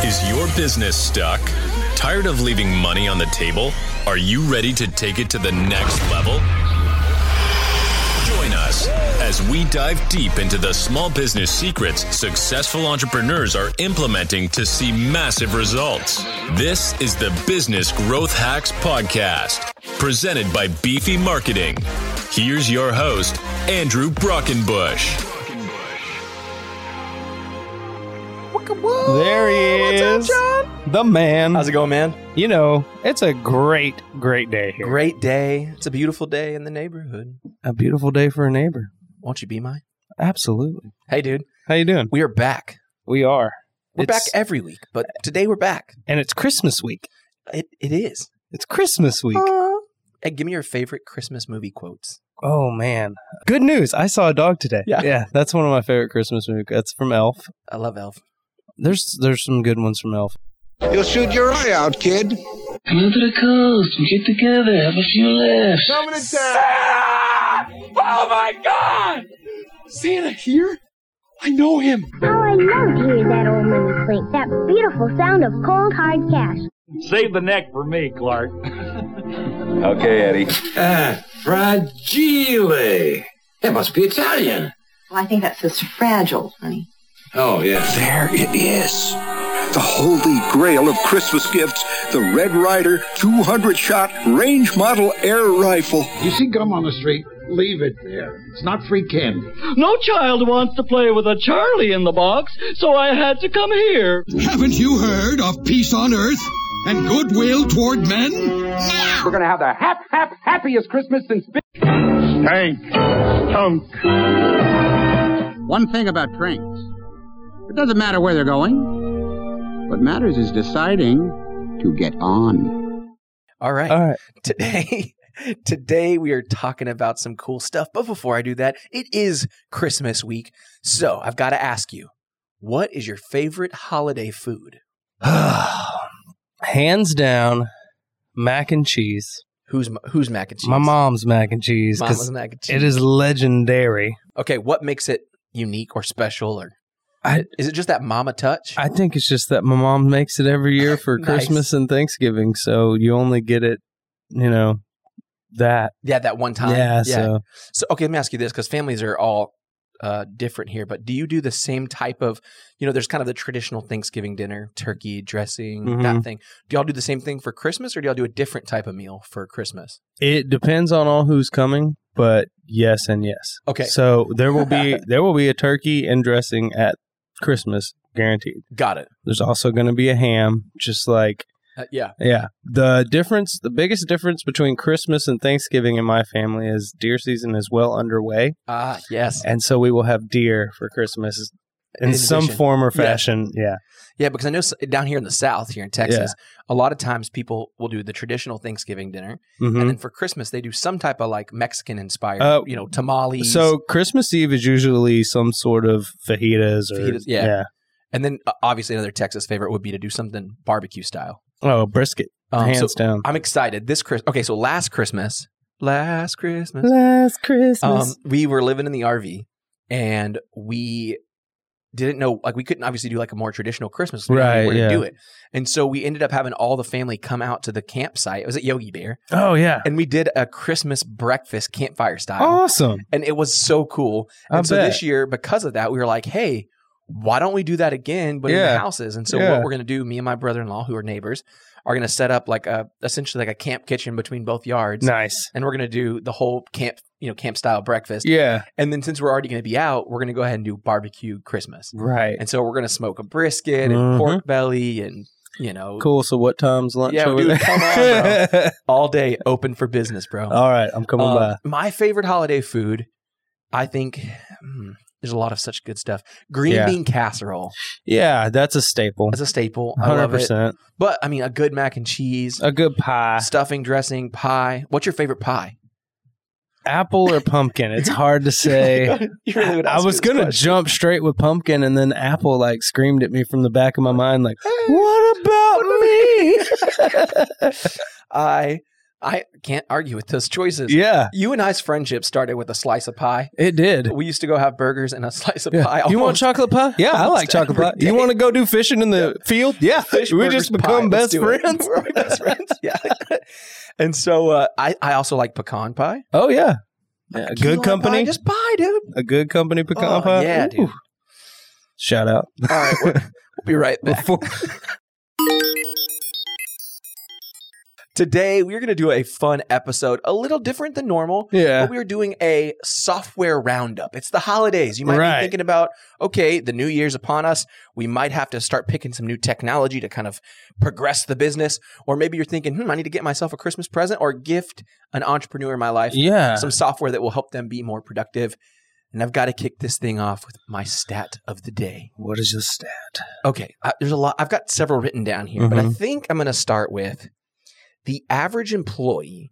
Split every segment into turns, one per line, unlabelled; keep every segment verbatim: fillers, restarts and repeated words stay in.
Is your business stuck? Tired of leaving money on the table? Are you ready to take it to the next level? Join us as we dive deep into the small business secrets successful entrepreneurs are implementing to see massive results. This is the Business Growth Hacks Podcast, presented by Beefy Marketing. Here's your host, Andrew Brockenbush.
There he is,
What's up, John?
the man.
How's it going, man?
You know, it's a great, great day here.
Great day. It's a beautiful day in the neighborhood.
A beautiful day for a neighbor.
Won't you be mine?
Absolutely.
Hey, dude.
How you doing?
We are back.
We are.
We're
It's-
back every week, but today we're back.
And it's Christmas week.
It It is.
It's Christmas week.
Uh, hey, give me your favorite Christmas movie quotes.
Oh, man. Good news. I saw a dog today.
Yeah.
Yeah, that's one of my favorite Christmas movies. That's from Elf.
I love Elf.
There's there's some good ones from Elf.
You'll shoot your eye out, kid.
Come to the coast, we get together, have a few laughs.
Coming to town.
Oh my God! Santa here? I know him.
Oh, I love to hear that old money clink, that beautiful sound of cold, hard cash.
Save the neck for me, Clark.
Okay, Eddie.
Ah, fragile. It must be Italian.
Well, I think that says fragile, honey.
Oh, yeah.
There it is. The holy grail of Christmas gifts. The Red Ryder two hundred shot range model air rifle.
You see gum on the street? Leave it there. It's not free candy.
No child wants to play with a Charlie in the box, so I had to come here.
Haven't you heard of peace on earth and goodwill toward men?
We're gonna have the hap, hap, happiest Christmas since... Stank. Stunk.
One thing about trains. It doesn't matter where they're going. What matters is deciding to get on.
All right.
All right.
Today, today we are talking about some cool stuff. But before I do that, it is Christmas week. So I've got to ask you, what is your favorite holiday food?
Hands down, mac and cheese.
Who's who's mac and cheese?
My mom's mac and cheese. 'cause
Mama's mac and cheese.
It is legendary.
Okay, what makes it unique or special, or
I-
is it just that mama touch?
I think it's just that my mom makes it every year for
Nice.
Christmas and Thanksgiving, so you only get it, you know, that.
yeah, that one time.
Yeah, so
So, okay, let me ask you this, because families are all uh, different here, but do you do the same type of, you know, there's kind of the traditional Thanksgiving dinner, turkey, dressing,
Mhm.
that thing. Do y'all do the same thing for Christmas, or do y'all do a different type of meal for Christmas?
it depends on all who's coming, but yes and yes.
Okay.
So there will be there will be a turkey and dressing at Christmas, guaranteed.
Got it.
There's also going to be a ham, just like
Uh, yeah.
yeah. The difference, the biggest difference between Christmas and Thanksgiving in my family is deer season is well underway.
Ah, yes.
And so we will have deer for Christmas in,
In
some
addition.
form or
Yeah.
fashion. Yeah.
Yeah, because I know s- down here in the South, here in Texas, a lot of times people will do the traditional Thanksgiving dinner,
Mhm.
and then for Christmas they do some type of like Mexican-inspired,
Uh,
you know, tamales.
So Christmas Eve is usually some sort of fajitas or
Fajitas, yeah. and then uh, obviously another Texas favorite would be to do something barbecue style.
Oh, brisket.
Um,
Hands
so
down.
I'm excited. This Christmas. Okay, so last Christmas, last Christmas,
Last Christmas.
um, we were living in the R V, and we didn't know, like, we couldn't obviously do like a more traditional Christmas. We didn't know
Right,
where to
yeah.
do it, and so we ended up having all the family come out to the campsite. It was at Yogi Bear,
oh, yeah.
and we did a Christmas breakfast campfire style,
Awesome.
and it was so cool. And
I
so
bet.
this year, because of that, we were like, hey, why don't we do that again, but in
Yeah.
the houses? And so
Yeah.
what we're going to do, me and my brother-in-law, who are neighbors, are going to set up like a, essentially like a camp kitchen between both yards.
Nice.
And we're going to do the whole camp, you know, camp style breakfast.
Yeah.
And then since we're already going to be out, we're going to go ahead and do barbecue Christmas.
Right.
And so we're going to smoke a brisket and
Mhm.
pork belly and, you know,
Cool. So what time's lunch
Yeah,
over
dude,
there?
come on, bro. all day open for business, bro.
All right. I'm coming
Uh,
by.
My favorite holiday food, I think, hmm, there's a lot of such good stuff. Green
Yeah.
bean casserole
Yeah, that's a staple.
is a staple. I love it.
one hundred percent.
But I mean, a good mac and cheese,
A good pie.
stuffing, dressing, pie. What's your favorite pie?
Apple or pumpkin? It's hard to say.
You really would
I
ask me
was
this
going to
question.
jump straight with pumpkin, and then apple like screamed at me from the back of my mind, like, what about me?
I I can't argue with those choices.
Yeah.
You and I's friendship started with a slice of pie.
It did.
We used to go have burgers and a slice of
Yeah.
pie.
You want
almost-
chocolate pie? Yeah, I like chocolate pie.
day.
You want to go do fishing in the field? Yeah.
Fish,
we
burgers,
just become
pie. Let's
best
do it.
friends.
We're best friends. Yeah. And so uh, I, I also like pecan pie.
Oh, yeah. Yeah,
Key
a good
lime
company.
pie, just pie, dude.
A good company pecan
Oh,
pie.
yeah,
Ooh.
dude.
Shout out.
All right, we're, we'll be right back.
Before-
Today, we're going to do a fun episode, a little different than normal.
Yeah.
But we're doing a software roundup. It's the holidays. You might
Right.
be thinking about, okay, the new year's upon us. We might have to start picking some new technology to kind of progress the business. Or maybe you're thinking, hmm, I need to get myself a Christmas present or gift an entrepreneur in my life
Yeah.
some software that will help them be more productive. And I've got to kick this thing off with my stat of the day.
What is your stat?
Okay, uh, there's a lot. I've got several written down here, but I
Mhm.
think I'm going to start with the average employee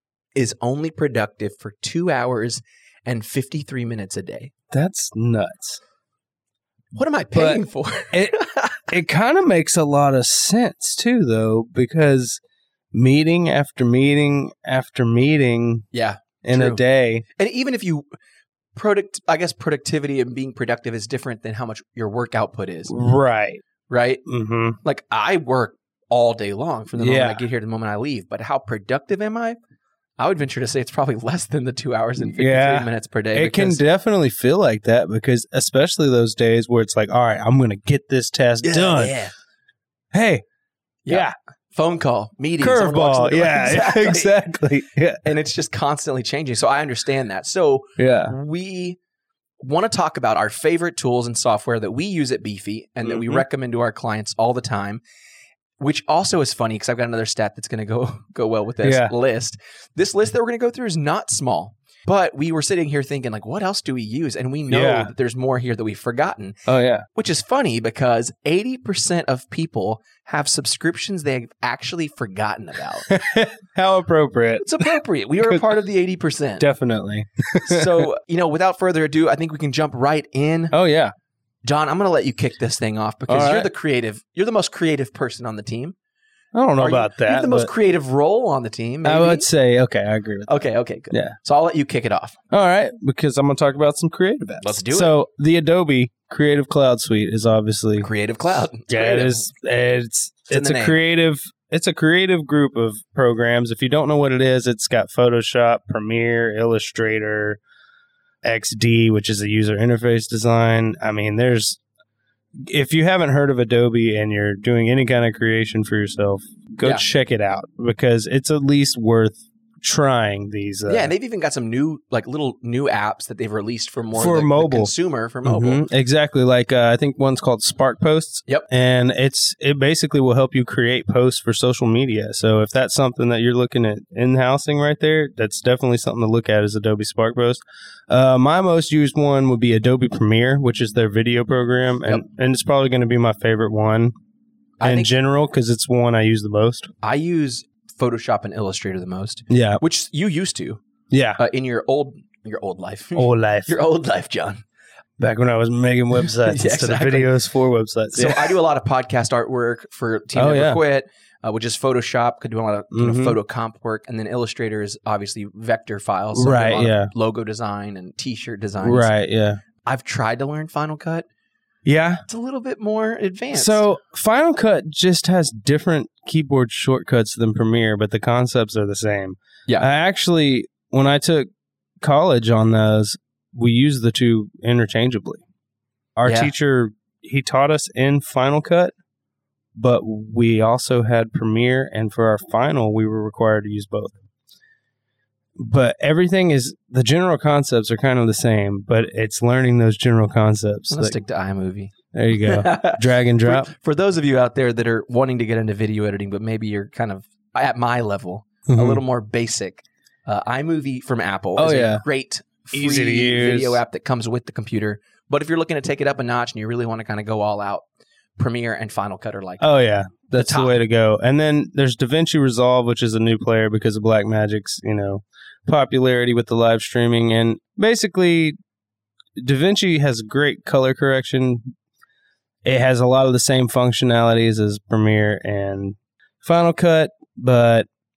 is only productive for two hours and fifty-three minutes a day.
That's nuts.
What am I paying for?
It it kind of makes a lot of sense too, though, because meeting after meeting after meeting
Yeah,
in a
true.
day.
And even if you product, I guess productivity and being productive is different than how much your work output is,
Right.
right?
Mm-hmm.
Like I work all day long from the moment
Yeah.
I get here to the moment I leave, but how productive am I? I would venture to say it's probably less than the two hours and fifty-three
Yeah.
minutes per day.
It can
because-
definitely feel like that because especially those days where it's like, all right, I'm going to get this task
Yeah,
done.
Yeah.
Hey,
Yeah.
yeah.
Phone call, meetings, someone walks in
Curveball.
the door.
Yeah,
exactly.
exactly. Yeah.
And it's just constantly changing. So I understand that. So
Yeah.
we want to talk about our favorite tools and software that we use at Beefy and that we
Mhm.
recommend to our clients all the time, which also is funny because I've got another stat that's going to go go well with this
Yeah.
list. This list that we're going to go through is not small. But we were sitting here thinking, like, what else do we use? And we know
Yeah.
that there's more here that we've forgotten,
Oh, yeah.
which is funny because eighty percent of people have subscriptions they've actually forgotten about.
How appropriate.
It's appropriate. We are a part of the eighty percent.
Definitely.
So, you know, without further ado, I think we can jump right in.
Oh, yeah.
John, I'm going to let you kick this thing off because
All
you're
right.
the creative. You're the most creative person on the team.
I don't know
Are you-
about
You have
that.
the most
but
creative role on the team.
I
maybe?
would say, okay, I agree with that.
Okay, okay, good.
Yeah.
So I'll let you kick it off.
All right, because I'm going to talk about some creative apps.
Let's do it.
So the Adobe Creative Cloud Suite is obviously
Creative Cloud. It's
yeah, it
creative.
is. It's
It's in
it's
the
a
name.
creative. It's a creative group of programs. If you don't know what it is, it's got Photoshop, Premiere, Illustrator, X D, which is a user interface design. I mean, there's. If you haven't heard of Adobe and you're doing any kind of creation for yourself, go
Yeah.
check it out because it's at least worth trying these. Uh,
Yeah, and they've even got some new, like little new apps that they've released for more
For
the, the
mobile.
consumer for mobile.
Mhm, exactly. Like uh, I think one's called Spark Posts.
Yep.
And it's it basically will help you create posts for social media. So if that's something that you're looking at in-housing right there, that's definitely something to look at is Adobe Spark Post. Uh, my most used one would be Adobe Premiere, which is their video program, and,
Yep.
and it's probably going to be my favorite one
I
in
think
general because it's one I use the most.
I use Photoshop and Illustrator the most,
Yeah.
which you used to
Yeah.
uh, in your old your old life.
Old life.
Your old life, John.
Back when I was making websites
Yeah,
instead
exactly.
of videos for websites.
So
Yeah.
I do a lot of podcast artwork for Team
Oh,
Never
yeah.
Quit, uh, which is Photoshop. Could do a lot of you know,
Mhm.
photo comp work, and then Illustrator is obviously vector files. So I do a
Right,
lot of
yeah.
Logo design and T-shirt designs.
Right, yeah.
I've tried to learn Final Cut.
Yeah.
It's a little bit more advanced.
So Final Cut just has different keyboard shortcuts than Premiere, but the concepts are the same.
Yeah.
I actually, when I took college on those, we used the two interchangeably. Our
Yeah.
teacher, he taught us in Final Cut, but we also had Premiere, and for our final, we were required to use both. But everything is, the general concepts are kind of the same, but it's learning those general concepts.
I'm gonna
Like,
stick to iMovie.
there you go. Drag and drop.
For, for those of you out there that are wanting to get into video editing, but maybe you're kind of at my level, a
Mhm.
little more basic, uh, iMovie from Apple
Oh,
is
yeah.
a great free
Easy to use.
video app that comes with the computer. But if you're looking to take it up a notch and you really want to kind of go all out, Premiere and Final Cut are like,
Oh yeah, that's the,
top.
way to go. And then there's DaVinci Resolve, which is a new player because of Blackmagic's, you know, popularity with the live streaming. And basically, DaVinci has great color correction. It has a lot of the same functionalities as Premiere and Final Cut, but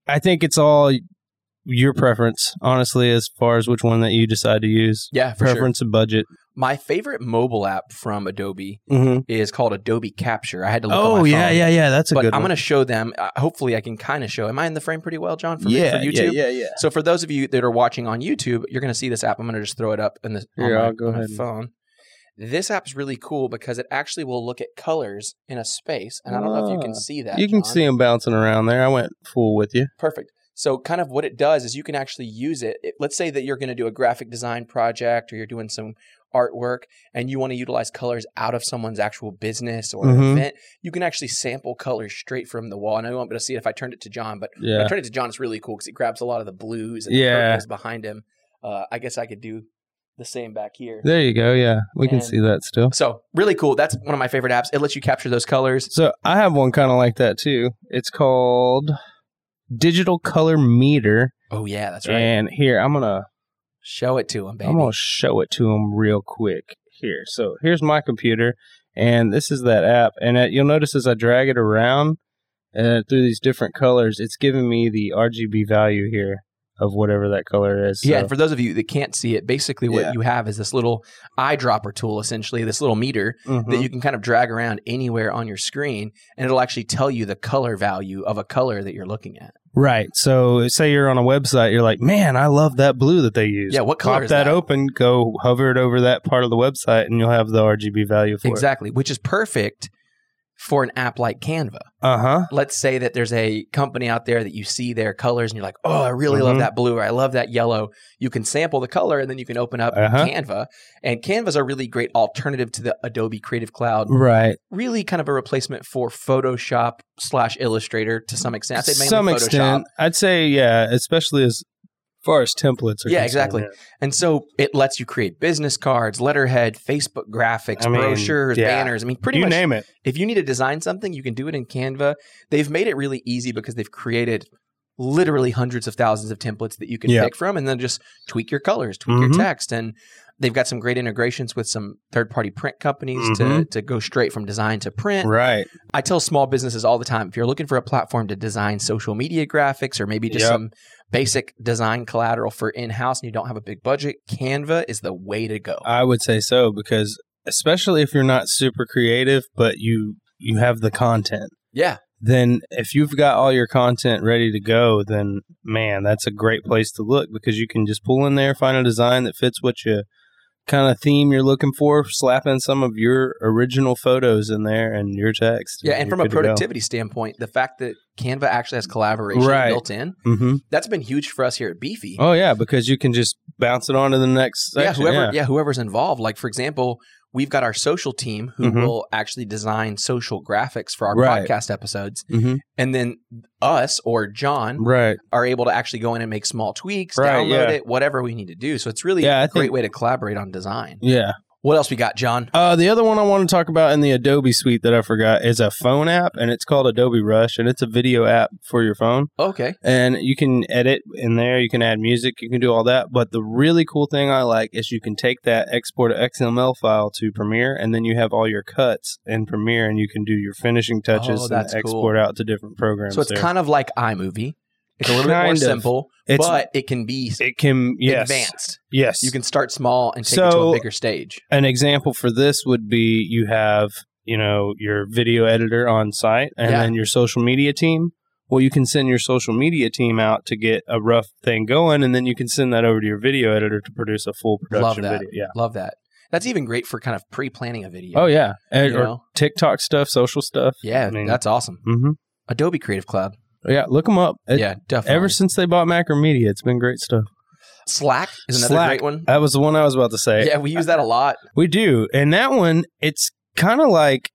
I think it's all your preference, honestly, as far as which one that you decide to use.
Yeah, for
preference
sure.
and budget.
My favorite mobile app from Adobe
mm-hmm.
is called Adobe Capture. I had to look
oh,
on my
yeah,
phone.
yeah, yeah. That's a
but
good
I'm
one.
going to show them. Uh, hopefully, I can kind of show. Am I in the frame pretty well, John, for,
yeah,
for YouTube?
Yeah, yeah, yeah.
So for those of you that are watching on YouTube, you're going to see this app. I'm going to just throw it up in the,
Here,
on my,
I'll go
on my
ahead.
phone. This app is really cool because it actually will look at colors in a space. And I don't know if you can see that,
You can
John.
see them bouncing around there. I went full with you.
Perfect. So kind of what it does is you can actually use it. it let's say that you're going to do a graphic design project or you're doing some artwork and you want to utilize colors out of someone's actual business or
mm-hmm.
event. You can actually sample colors straight from the wall. And I won't be able to see it if I turned it to John, but
yeah.
when I turned it to John, it's really cool because it grabs a lot of the blues and
yeah.
the purples behind him. Uh, I guess I could do the same back here.
There you go. Yeah, we can
and
see that still.
So really cool. That's one of my favorite apps. It lets you capture those colors.
So I have one kind of like that too. It's called Digital Color Meter.
Oh yeah, that's right.
And here I'm gonna
show it to him, baby.
I'm gonna show it to him real quick. Here, so here's my computer, and this is that app. And uh, you'll notice as I drag it around uh, through these different colors, it's giving me the R G B value here of whatever that color is.
Yeah,
so.
and for those of you that can't see it, basically what
Yeah.
you have is this little eyedropper tool, essentially, this little meter
mm-hmm.
that you can kind of drag around anywhere on your screen, and it'll actually tell you the color value of a color that you're looking at.
Right. So say you're on a website, you're like, man, I love that blue that they use.
Yeah, what color
Pop
is
that,
that?
open, go hover it over that part of the website, and you'll have the R G B value for
Exactly, which is perfect for an app like Canva.
it. Uh-huh.
Let's say that there's a company out there that you see their colors and you're like, oh, I really
Mhm.
love that blue or I love that yellow. You can sample the color and then you can open up
Uh-huh.
Canva. And Canva's a really great alternative to the Adobe Creative Cloud.
Right.
Really kind of a replacement for Photoshop slash Illustrator to some extent. I'd say mainly
Some
Photoshop.
extent. I'd say, yeah, especially as far as templates are
Yeah,
concerned,
exactly.
yeah.
And so it lets you create business cards, letterhead, Facebook graphics,
I mean,
brochures,
yeah.
banners. I mean, pretty
You
much
name it.
if you need to design something, you can do it in Canva. They've made it really easy because they've created literally hundreds of thousands of templates that you can
Yeah.
pick from and then just tweak your colors, tweak
Mhm.
your text. And they've got some great integrations with some third-party print companies to,
Mhm.
to go straight from design to print.
Right.
I tell small businesses all the time, if you're looking for a platform to design social media graphics or maybe just
Yep.
some basic design collateral for in-house and you don't have a big budget, Canva is the way to go.
I would say so, because especially if you're not super creative, but you you have the content,
yeah.
then if you've got all your content ready to go, then man, that's a great place to look, because you can just pull in there, find a design that fits what you kind of theme you're looking for, slap in some of your original photos in there and your text.
Yeah, and
you're
from a
good to go.
productivity standpoint, the fact that Canva actually has collaboration
Right.
built in,
Mhm.
that's been huge for us here at Beefy.
Oh yeah, because you can just bounce it on to the next
yeah,
section.
whoever
yeah.
yeah, whoever's involved. Like for example, we've got our social team who
Mhm.
will actually design social graphics for our
Right.
podcast episodes.
Mhm.
And then us or John
Right.
are able to actually go in and make small tweaks,
Right,
download
yeah.
it, whatever we need to do. So it's really
Yeah, I
a great
think-
way to collaborate on design.
Yeah.
What else we got, John?
Uh, the other one I want to talk about in the Adobe suite that I forgot is a phone app, and it's called Adobe Rush, and it's a video app for your phone.
Okay.
And you can edit in there, you can add music, you can do all that. But the really cool thing I like is you can take that, export an X M L file to Premiere, and then you have all your cuts in Premiere, and you can do your finishing touches
Oh,
and
that's
export
cool.
out to different programs.
So it's
there.
kind of like iMovie. It's a little bit more
Kind of.
simple,
It's-
but it can be
it can yes
advanced.
yes
You can start small and take it to
So-
a bigger stage.
An example for this would be you have, you know, your video editor on site and
Yeah.
then your social media team. Well, you can send your social media team out to get a rough thing going, and then you can send that over to your video editor to produce a full
Love
production
that.
video. Yeah.
Love that. That's even great for kind of pre-planning a video.
Oh, yeah. And,
You
or
know?
TikTok stuff, social stuff.
Yeah,
I mean,
that's awesome.
hmm
Adobe Creative Cloud.
Yeah, look them up. It-
yeah, definitely.
Ever since they bought Macromedia, it's been great stuff.
Slack is another
Slack,
great one.
That was the one I was about to say.
Yeah, we use that a lot.
We do. And that one, it's kind of like,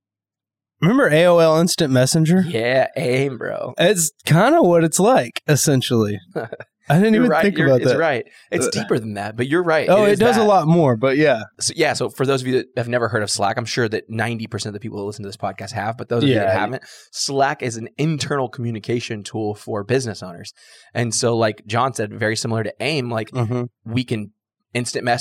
remember A O L Instant Messenger?
Yeah, aim, bro.
It's kind of what it's like, essentially. I didn't
You're
even
right.
think
You're,
about
it's
that.
right. It's
Uh,
deeper than that, but you're right.
Oh, it,
is
does
that.
a lot more, but yeah.
So, yeah, so for those of you that have never heard of Slack, I'm sure that ninety percent of the people who listen to this podcast have, but those of you that
Yeah.
haven't, Slack is an internal communication tool for business owners. And so, like John said, very similar to AIM, like
Mm-hmm.
we can instant message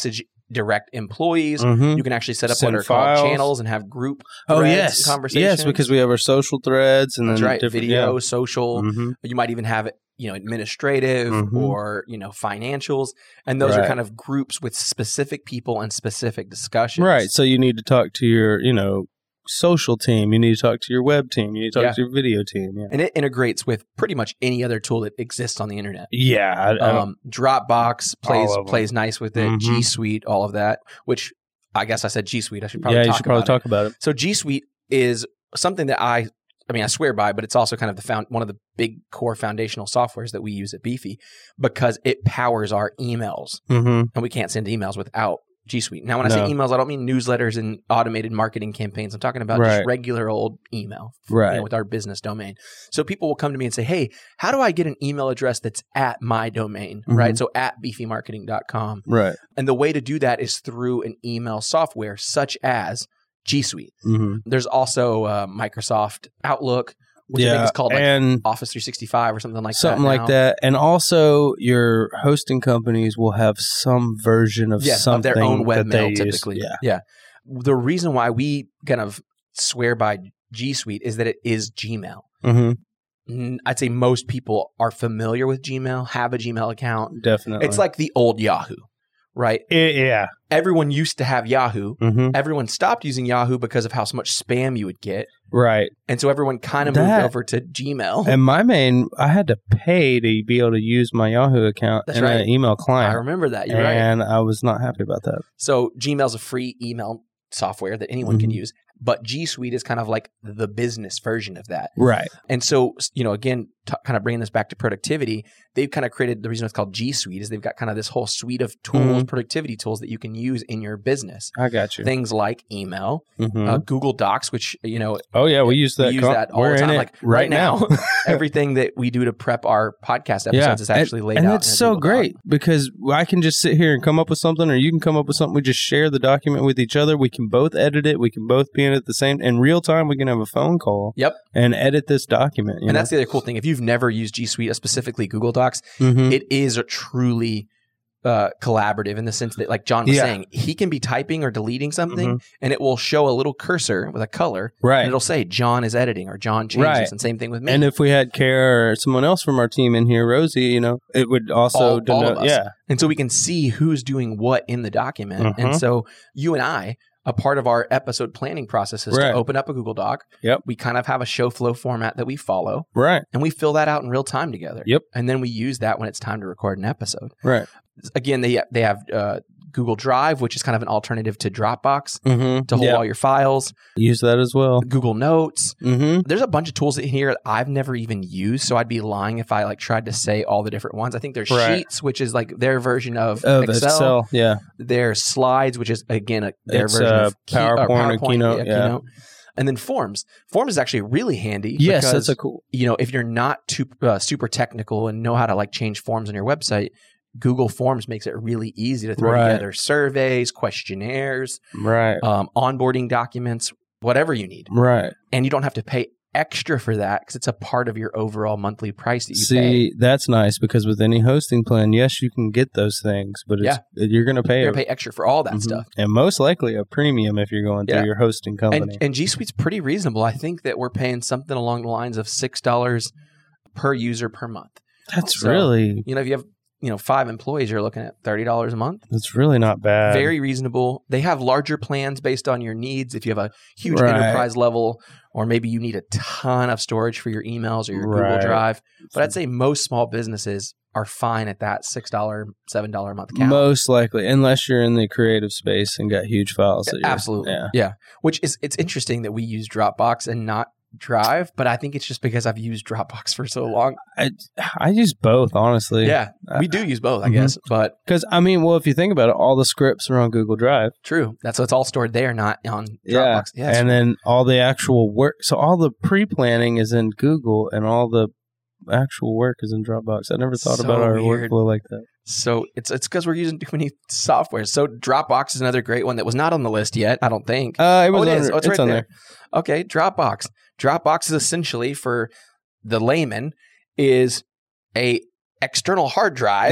direct employees.
Mhm.
You can actually set up
Send
what are
files.
called channels and have group
Oh
threads
yes,
conversations.
yes, because we have our social threads and
That's
then
right.
different-
Video,
yeah.
social.
Mhm.
You might even have it, you know, administrative
Mhm.
or, you know, financials. And those are
Right.
kind of groups with specific people and specific discussions.
Right. So you need to talk to your, you know, social team. You need to talk to your web team. You need to talk
Yeah.
to your video team. Yeah.
And it integrates with pretty much any other tool that exists on the internet.
Yeah. I, I don't-
Um, Dropbox plays
All of them.
plays nice with it.
Mhm.
G Suite, all of that, which I guess I said G Suite. I should probably
yeah,
talk
you should probably
about
talk
it.
about it.
So G Suite is something that I, I mean, I swear by, but it's also kind of the found one of the big core foundational softwares that we use at Beefy because it powers our emails,
Mm-hmm.
and we can't send emails without G Suite. Now, when I
No.
say emails, I don't mean newsletters and automated marketing campaigns. I'm talking about
Right.
just regular old email,
Right.
you know, with our business domain. So people will come to me and say, "Hey, how do I get an email address that's at my domain?"
Mhm.
Right? So at beefy marketing dot com.
Right.
And the way to do that is through an email software such as G Suite.
Mm-hmm.
There's also uh, Microsoft Outlook, which I
Yeah,
think is called like
and
Office three sixty-five or something like
something
that.
like
now.
that. And also, your hosting companies will have some version of
Yes,
something
of their own
that they
webmail
use.
typically.
Yeah.
yeah. The reason why we kind of swear by G Suite is that it is Gmail.
Mm-hmm.
N- I'd say most people are familiar with Gmail, have a Gmail account.
Definitely.
It's like the old Yahoo, right?
It- yeah.
Everyone used to have Yahoo.
Mm-hmm.
Everyone stopped using Yahoo because of how much spam you would get.
Right.
And so everyone kind of moved
That-
over to Gmail.
And my main, I had to pay to be able to use my Yahoo account
That's
and
right.
an email client.
I remember that. You're right.
and I was not happy about that.
So Gmail's a free email software that anyone can
Mhm.
use, but G Suite is kind of like the business version of that.
Right.
And so, you know, again, t- kind of bringing this back to productivity, they've kind of created the reason it's called G Suite is they've got kind of this whole suite of tools,
Mhm.
productivity tools that you can use in your business.
I got you.
Things like email,
Mhm.
uh, Google Docs, which, you know,
oh, yeah. We use that.
we use
con-
that all
We're
the time.
in it
Like
right now.
everything that we do to prep our podcast episodes is actually
and,
laid
and
out.
it's
in a
so
Google Doc.
great because I can just sit here and come up with something, or you can come up with something. We just share the document with each other. We can both edit it. We can both be in it at the same in real time. We can have a phone call.
Yep.
And edit this document. You
And
know?
that's the other cool thing. If you've never used G Suite, specifically Google Docs,
Mhm.
it is a truly uh, collaborative in the sense that, like John was
Yeah.
saying, he can be typing or deleting something,
Mhm.
and it will show a little cursor with a color,
Right.
and it'll say John is editing or John changes,
Right.
and same thing with me.
And if we had Kara or someone else from our team in here, Rosie, you know, it would also
all, all
denote,
of us.
yeah,
And so we can see who's doing what in the document. And
Mhm.
so you and I, a part of our episode planning process is
Right.
to open up a Google Doc.
Yep.
We kind of have a show flow format that we follow,
right,
and we fill that out in real time together.
Yep.
And then we use that when it's time to record an episode.
right.
Again, they they have uh, Google Drive, which is kind of an alternative to Dropbox
Mm-hmm.
to hold all your files.
Use that as well.
Google Notes.
Mm-hmm.
There's a bunch of tools in here that I've never even used, so I'd be lying if I like tried to say all the different ones. I think there's
Right.
Sheets, which is like their version of,
Of
Excel.
Excel, yeah.
There's Slides, which is again a, their
It's,
version
uh,
of Key-
PowerPoint or Keynote, yeah.
And then Forms. Forms is actually really handy.
Yes,
because,
that's a cool.
You know, if you're not too uh, super technical and know how to like change forms on your website, Google Forms makes it really easy to throw
Right.
together surveys, questionnaires,
Right.
um, onboarding documents, whatever you need.
Right.
And you don't have to pay extra for that because it's a part of your overall monthly price that you
See,
pay.
that's nice because with any hosting plan, yes, you can get those things, but it's, you're going to pay
You're
a-
going to pay extra for all that
Mhm.
stuff.
and most likely a premium if you're going
Yeah.
through your hosting company.
And, and G Suite's pretty reasonable. I think that we're paying something along the lines of six dollars per user per month.
that's
So,
really
You know, if you have, you know, five employees, you're looking at thirty dollars a month.
that's really not bad.
Very reasonable. They have larger plans based on your needs. If you have a huge
Right.
enterprise level, or maybe you need a ton of storage for your emails or your Google
Right.
Drive. But I'd say most small businesses are fine at that six dollars, seven dollars a month count.
Most likely, unless you're in the creative space and got huge files. That you're,
Absolutely.
Yeah.
Yeah. Which is, it's interesting that we use Dropbox and not Drive, but I think it's just because I've used Dropbox for so long.
I, I use both, honestly.
Yeah. We do use both, I
Mhm.
guess. But
Because, I mean, well, if you think about it, all the scripts are on Google Drive.
true. That's it's all stored there, not on Dropbox.
Yeah.
Yeah, it's
and then all the actual work. So all the pre-planning is in Google and all the actual work is in Dropbox. I never thought
So
about our
weird.
workflow like that.
So it's it's because we're using too many software. So Dropbox is another great one that was not on the list yet, I don't think.
Uh, it was
oh, it
on,
is. Oh, it's,
it's
right
on
there. Okay, Dropbox. Dropbox is essentially, for the layman, is a external hard drive
Yeah.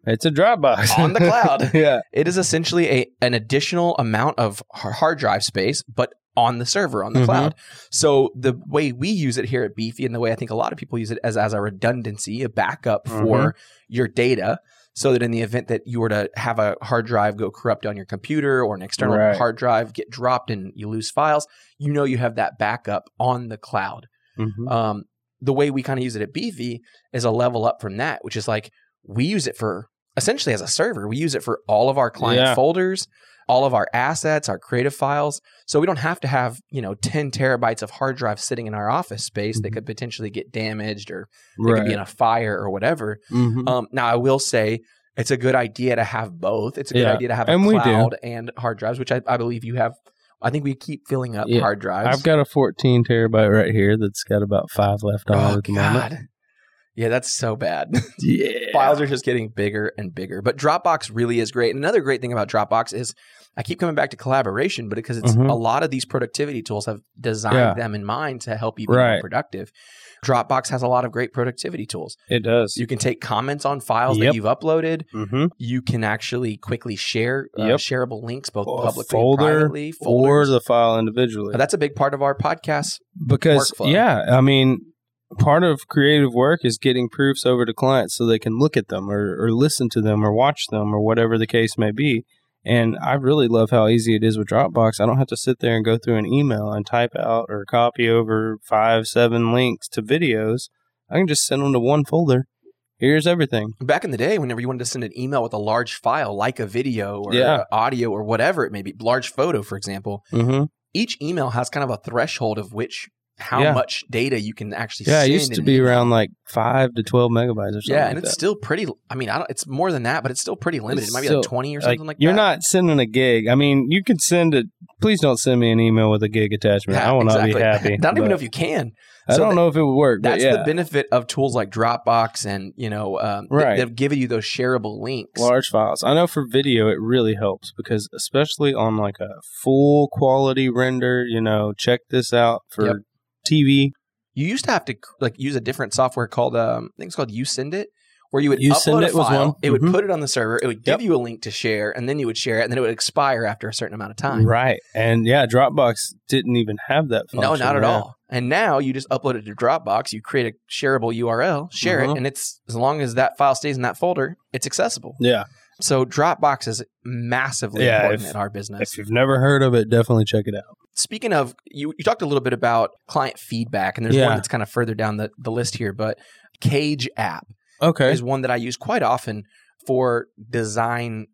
It's a Dropbox.
On the cloud.
Yeah.
It is essentially a an additional amount of hard drive space, but on the server, on the mm-hmm. cloud. So the way we use it here at Beefy, and the way I think a lot of people use it as, as a redundancy, a backup mm-hmm. for your data, so that in the event that you were to have a hard drive go corrupt on your computer or an external right. hard drive get dropped and you lose files, you know you have that backup on the cloud. Mm-hmm. Um, the way we kind of use it at Beefy is a level up from that, which is like we use it for essentially as a server. We use it for all of our client yeah. folders, all of our assets, our creative files. So we don't have to have, you know, ten terabytes of hard drive sitting in our office space mm-hmm. that could potentially get damaged or right. it could be in a fire or whatever. Mm-hmm. Um, now, I will say it's a good idea to have both. It's a good yeah. idea to have a and cloud and hard drives, which I, I believe you have. I think we keep filling up yeah. hard drives.
I've got a fourteen terabyte right here that's got about five left on
oh,
it at the
God.
moment.
Yeah, that's so bad.
Yeah.
Files are just getting bigger and bigger. But Dropbox really is great. And another great thing about Dropbox is I keep coming back to collaboration, but because it's mm-hmm. a lot of these productivity tools have designed yeah. them in mind to help you be right. more productive. Dropbox has a lot of great productivity tools.
It does.
You can take comments on files yep. that you've uploaded. Mm-hmm. You can actually quickly share uh, yep. shareable links, both
or
publicly
folder,
and privately.
Folders. Or the file individually.
That's a big part of our podcast
because,
workflow.
Yeah, I mean, part of creative work is getting proofs over to clients so they can look at them or, or listen to them or watch them or whatever the case may be. And I really love how easy it is with Dropbox. I don't have to sit there and go through an email and type out or copy over five, seven links to videos. I can just send them to one folder. Here's everything.
Back in the day, whenever you wanted to send an email with a large file, like a video or
yeah.
audio or whatever it may be, large photo, for example,
mm-hmm.
each email has kind of a threshold of which how yeah. much data you can actually
yeah,
send.
Yeah, it used to be around like five to twelve megabytes or something.
Yeah, and
like
it's
that.
still pretty, I mean, I don't, it's more than that, but it's still pretty limited.
It's
it might
still,
be like twenty or something like, like
you're
that.
You're not sending a gig. I mean, you can send it. Please don't send me an email with a gig attachment.
Yeah,
I will
exactly.
not be happy.
I don't even know if you can.
I
so
don't
that,
know if it would work.
That's
but yeah.
the benefit of tools like Dropbox and, you know, um,
right.
they've given you those shareable links.
Large files. I know for video, it really helps because especially on like a full quality render, you know, check this out for yep. T V.
You used to have to like use a different software called, um, I think it's called YouSendIt, where you would
YouSendIt
upload a file,
was
it
mm-hmm.
would put it on the server, it would give
yep.
you a link to share, and then you would share it, and then it would expire after a certain amount of time.
Right. And yeah, Dropbox didn't even have that function.
No, not at
yeah.
all. And now you just upload it to Dropbox, you create a shareable U R L, share
mm-hmm.
it, and it's as long as that file stays in that folder, it's accessible.
Yeah.
So Dropbox is massively
yeah,
important
if,
in our business.
If you've never heard of it, definitely check it out.
Speaking of, you, you talked a little bit about client feedback, and there's
yeah.
one that's kind of further down the, the list here, but Cage app
okay.
is one that I use quite often for design,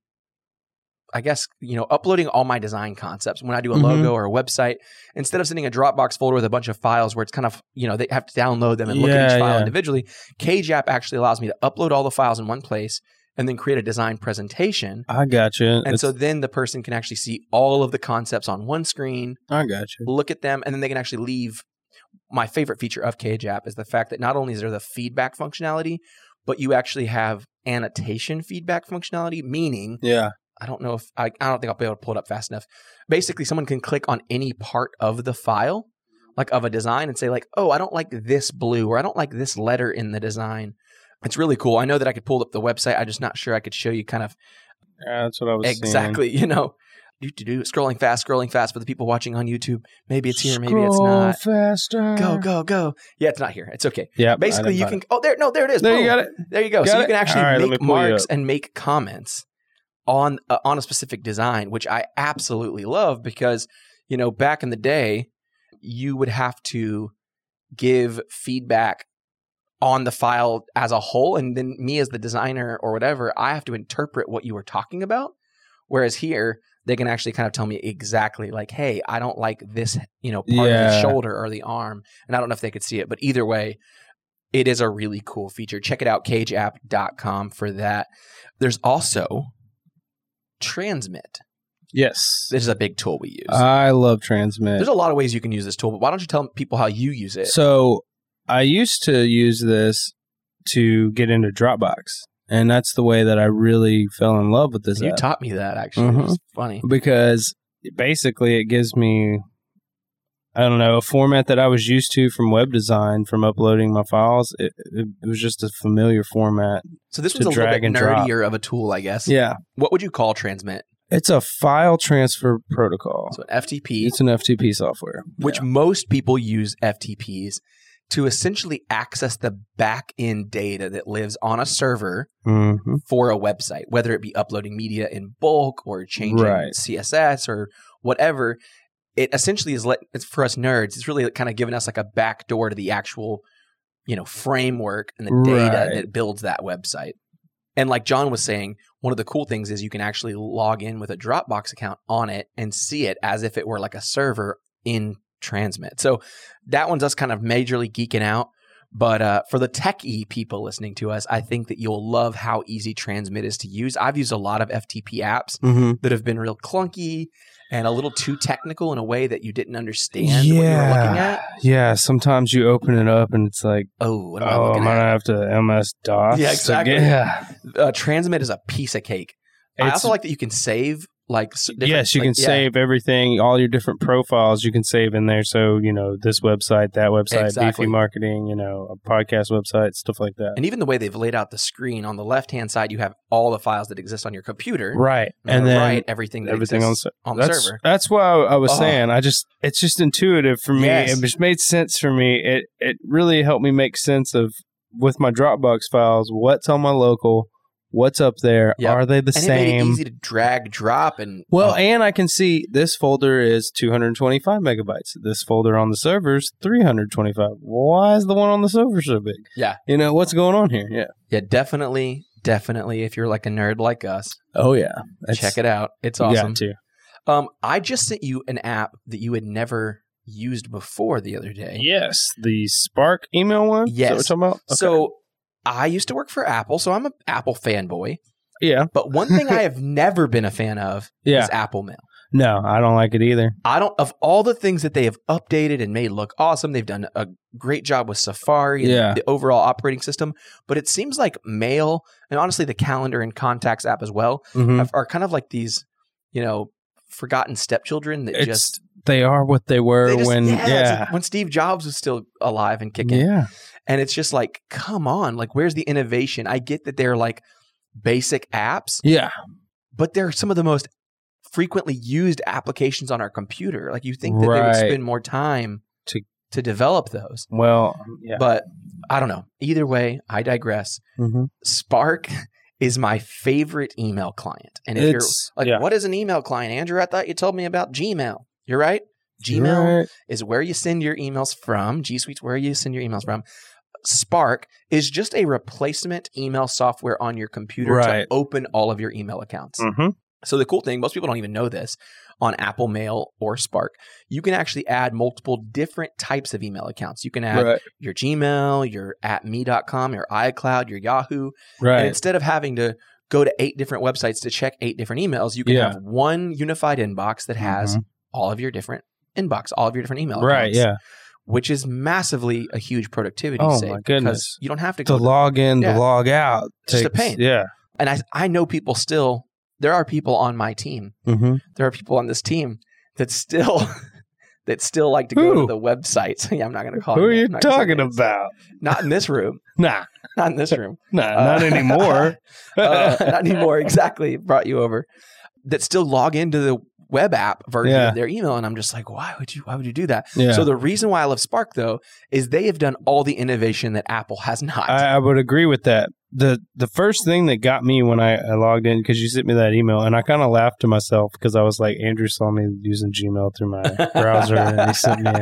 I guess, you know, uploading all my design concepts. When I do a
mm-hmm.
logo or a website, instead of sending a Dropbox folder with a bunch of files where it's kind of, you know, they have to download them and look
yeah,
at each file
yeah.
individually, Cage app actually allows me to upload all the files in one place and then create a design presentation.
I got you.
And it's, so then the person can actually see all of the concepts on one screen.
I got you.
Look at them, and then they can actually leave. My favorite feature of Cage app is the fact that not only is there the feedback functionality, but you actually have annotation feedback functionality, meaning
yeah.
I don't know if I, I don't think I'll be able to pull it up fast enough. Basically, someone can click on any part of the file, like of a design, and say like, oh, I don't like this blue, or I don't like this letter in the design. It's really cool. I know that I could pull up the website. I'm just not sure I could show you kind of
yeah, that's what I was
exactly,
seeing.
you know, do to do scrolling fast, scrolling fast for the people watching on YouTube. Maybe it's here,
Scroll
maybe it's not.
faster.
Go, go, go. Yeah, it's not here. It's okay.
Yeah.
Basically, you can. It. Oh, there. No, there it is.
There
Boom.
you got it.
There you go.
Got
so
it?
you can actually
right,
make marks and make comments on uh, on a specific design, which I absolutely love because, you know, back in the day, you would have to give feedback on the file as a whole, and then me as the designer or whatever, I have to interpret what you were talking about. Whereas here, they can actually kind of tell me exactly like, hey, I don't like this, you know, part
yeah.
of the shoulder or the arm. And I don't know if they could see it, but either way, it is a really cool feature. Check it out, cage app dot com for that. There's also Transmit.
Yes.
This is a big tool we use.
I love Transmit.
There's a lot of ways you can use this tool, but why don't you tell people how you use it?
So I used to use this to get into Dropbox, and that's the way that I really fell in love with this
You
app.
taught me that, actually.
Mm-hmm.
It's funny.
Because basically it gives me I don't know, a format that I was used to from web design, from uploading my files. It, it, it was just a familiar format.
So this was a little bit nerdier of a tool, I guess.
Yeah.
What would you call Transmit?
It's a file transfer protocol.
So an F T P.
It's an F T P software.
Which
yeah.
most people use F T Ps to essentially access the back-end data that lives on a server
mm-hmm.
for a website, whether it be uploading media in bulk or changing
right.
C S S or whatever. It essentially is let it's for us nerds. It's really kind of giving us like a backdoor to the actual, you know, framework and the data
right.
that builds that website. And like John was saying, one of the cool things is you can actually log in with a Dropbox account on it and see it as if it were like a server in Transmit. So that one's us kind of majorly geeking out. But uh, for the techie people listening to us, I think that you'll love how easy Transmit is to use. I've used a lot of F T P apps
mm-hmm.
that have been real clunky and a little too technical in a way that you didn't understand
yeah.
what you were looking at.
Yeah, sometimes you open it up and it's like,
oh, what am I
oh,
looking
I'm going to
at?
have to M S DOS.
Yeah, exactly.
Yeah.
Uh, Transmit is a piece of cake. It's, I also like that you can save like
yes, you
like,
can
yeah.
save everything, all your different profiles you can save in there. So, you know, this website, that website,
exactly.
Beefy Marketing, you know, a podcast website, stuff like that.
And even the way they've laid out the screen on the left-hand side, you have all the files that exist on your computer.
Right.
And,
and
the
then
right, everything that
everything
exists
on,
on the
that's,
server.
That's why I was
oh.
saying, I just, it's just intuitive for me.
Yes.
It just made sense for me. It, it really helped me make sense of, with my Dropbox files, what's on my local, what's up there? Yep. Are they the
and
same?
It made it easy to drag, drop, and
well,
oh.
and I can see this folder is two hundred twenty-five megabytes. This folder on the server is three hundred twenty-five. Why is the one on the server so big?
Yeah,
you know what's going on here? Yeah,
yeah, definitely, definitely. If you're like a nerd like us,
oh yeah,
check it out. It's awesome.
Got to.
Um, I just sent you an app that you had never used before the other day.
Yes, the Spark email one.
Yes,
is that what we're talking about? Okay.
So. I used to work for Apple, so I'm an Apple fanboy.
Yeah.
But one thing I have never been a fan of
yeah.
is Apple Mail.
No, I don't like it either.
I don't, of all the things that they have updated and made look awesome, they've done a great job with Safari and
yeah.
the overall operating system. But it seems like Mail, and honestly the Calendar and Contacts app as well,
mm-hmm.
are kind of like these, you know, forgotten stepchildren that
it's,
just...
They are what they were
they just,
when...
Yeah,
yeah.
like when Steve Jobs was still alive and kicking.
Yeah.
And it's just like, come on, like, where's the innovation? I get that they're like basic apps.
Yeah.
But they're some of the most frequently used applications on our computer. Like, you think that
right.
they would spend more time
to
to develop those.
Well, yeah.
But I don't know. Either way, I digress.
Mm-hmm.
Spark is my favorite email client. And if
it's,
you're like,
yeah.
what is an email client? Andrew, I thought you told me about Gmail. You're right. Gmail
right.
is where you send your emails from. G Suite's where you send your emails from. Spark is just a replacement email software on your computer
right.
to open all of your email accounts.
Mm-hmm.
So the cool thing, most people don't even know this, on Apple Mail or Spark, you can actually add multiple different types of email accounts. You can add
right.
your Gmail, your at me dot com, your iCloud, your Yahoo.
Right.
And instead of having to go to eight different websites to check eight different emails, you can
yeah.
have one unified inbox that has
mm-hmm.
all of your different inbox, all of your different email
right,
accounts.
Yeah.
Which is massively a huge productivity
oh
save.
My goodness.
Because you don't have to go
to log in,
yeah.
to log out.
It's just a
takes,
pain.
Yeah.
And I, I know people still, there are people on my team.
Mm-hmm.
There are people on this team that still that still like to go
Who?
to the websites. Yeah, I'm not going to call
Who
them.
are you
not
talking about?
Not in this room.
Nah.
Not in this room.
Nah,
Uh,
not anymore.
uh, not anymore. Exactly. Brought you over. That still log into the web app version
yeah.
of their email. And I'm just like, why would you, why would you do that?
Yeah.
So the reason why I love Spark though, is they have done all the innovation that Apple has not.
I, I would agree with that. The the first thing that got me when I, I logged in, because you sent me that email, and I kind of laughed to myself because I was like, Andrew saw me using Gmail through my browser and he sent me a...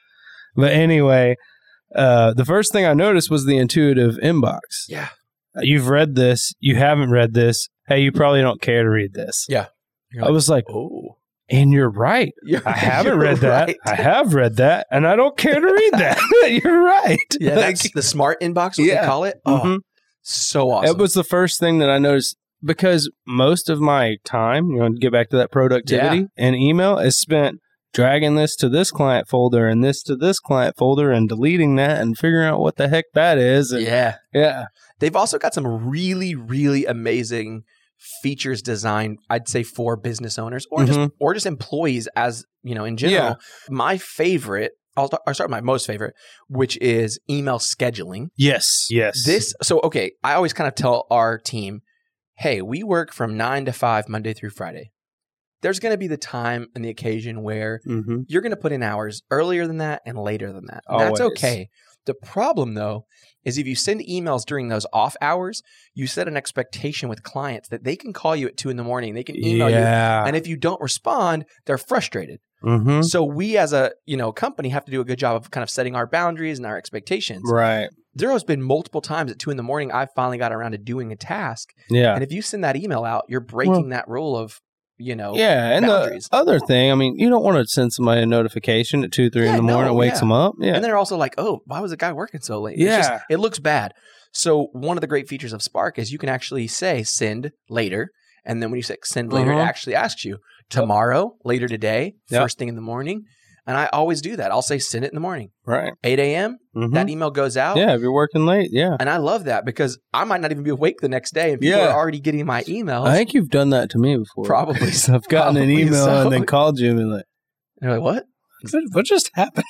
But anyway, uh, the first thing I noticed was the intuitive inbox.
Yeah.
You've read this. You haven't read this. Hey, you probably don't care to read this.
Yeah.
I was like,
oh.
And you're right.
You're,
I haven't
you're
read that.
right.
I have read that, and I don't care to read that. You're right.
Yeah,
Like,
that's the smart inbox, what
yeah.
they call it. Oh,
Mhm.
so awesome.
It was the first thing that I noticed, because most of my time, you know, to get back to that productivity,
Yeah.
and email is spent dragging this to this client folder and this to this client folder and deleting that and figuring out what the heck that is. And,
yeah.
yeah.
They've also got some really, really amazing features designed, I'd say, for business owners or mm-hmm. just or just employees as, you know, in general. Yeah. My favorite, I'll, I'll start with my most favorite, which is email scheduling.
Yes. Yes.
This, so, okay, I always kind of tell our team, hey, we work from nine to five, Monday through Friday. There's going to be the time and the occasion where mm-hmm. you're going to put in hours earlier than that and later than that. And that's okay. The problem, though, is if you send emails during those off hours, you set an expectation with clients that they can call you at two in the morning. They can email
yeah.
you. And if you don't respond, they're frustrated.
Mm-hmm.
So we as a you know company have to do a good job of kind of setting our boundaries and our expectations.
Right.
There has been multiple times at two in the morning I've finally got around to doing a task.
Yeah.
And if you send that email out, you're breaking well, that rule of you know,
yeah, and
boundaries.
The other thing, I mean, you don't want to send somebody a notification at two, three yeah, in the morning.
No,
it wakes
yeah.
them up. Yeah,
and they're also like, "Oh, why was the guy working so late?"
Yeah,
it's just, it looks bad. So one of the great features of Spark is you can actually say "send later," and then when you say "send later," uh-huh. it actually asks you tomorrow, later today, yep. first thing in the morning. And I always do that. I'll say send it in the morning.
Right.
eight a.m., mm-hmm. that email goes out.
Yeah, if you're working late, yeah.
And I love that because I might not even be awake the next day and people yeah. are already getting my emails.
I think you've done that to me before.
Probably.
So I've gotten
Probably
an email
so.
and then called you and been like,
you're like, what?
What just happened?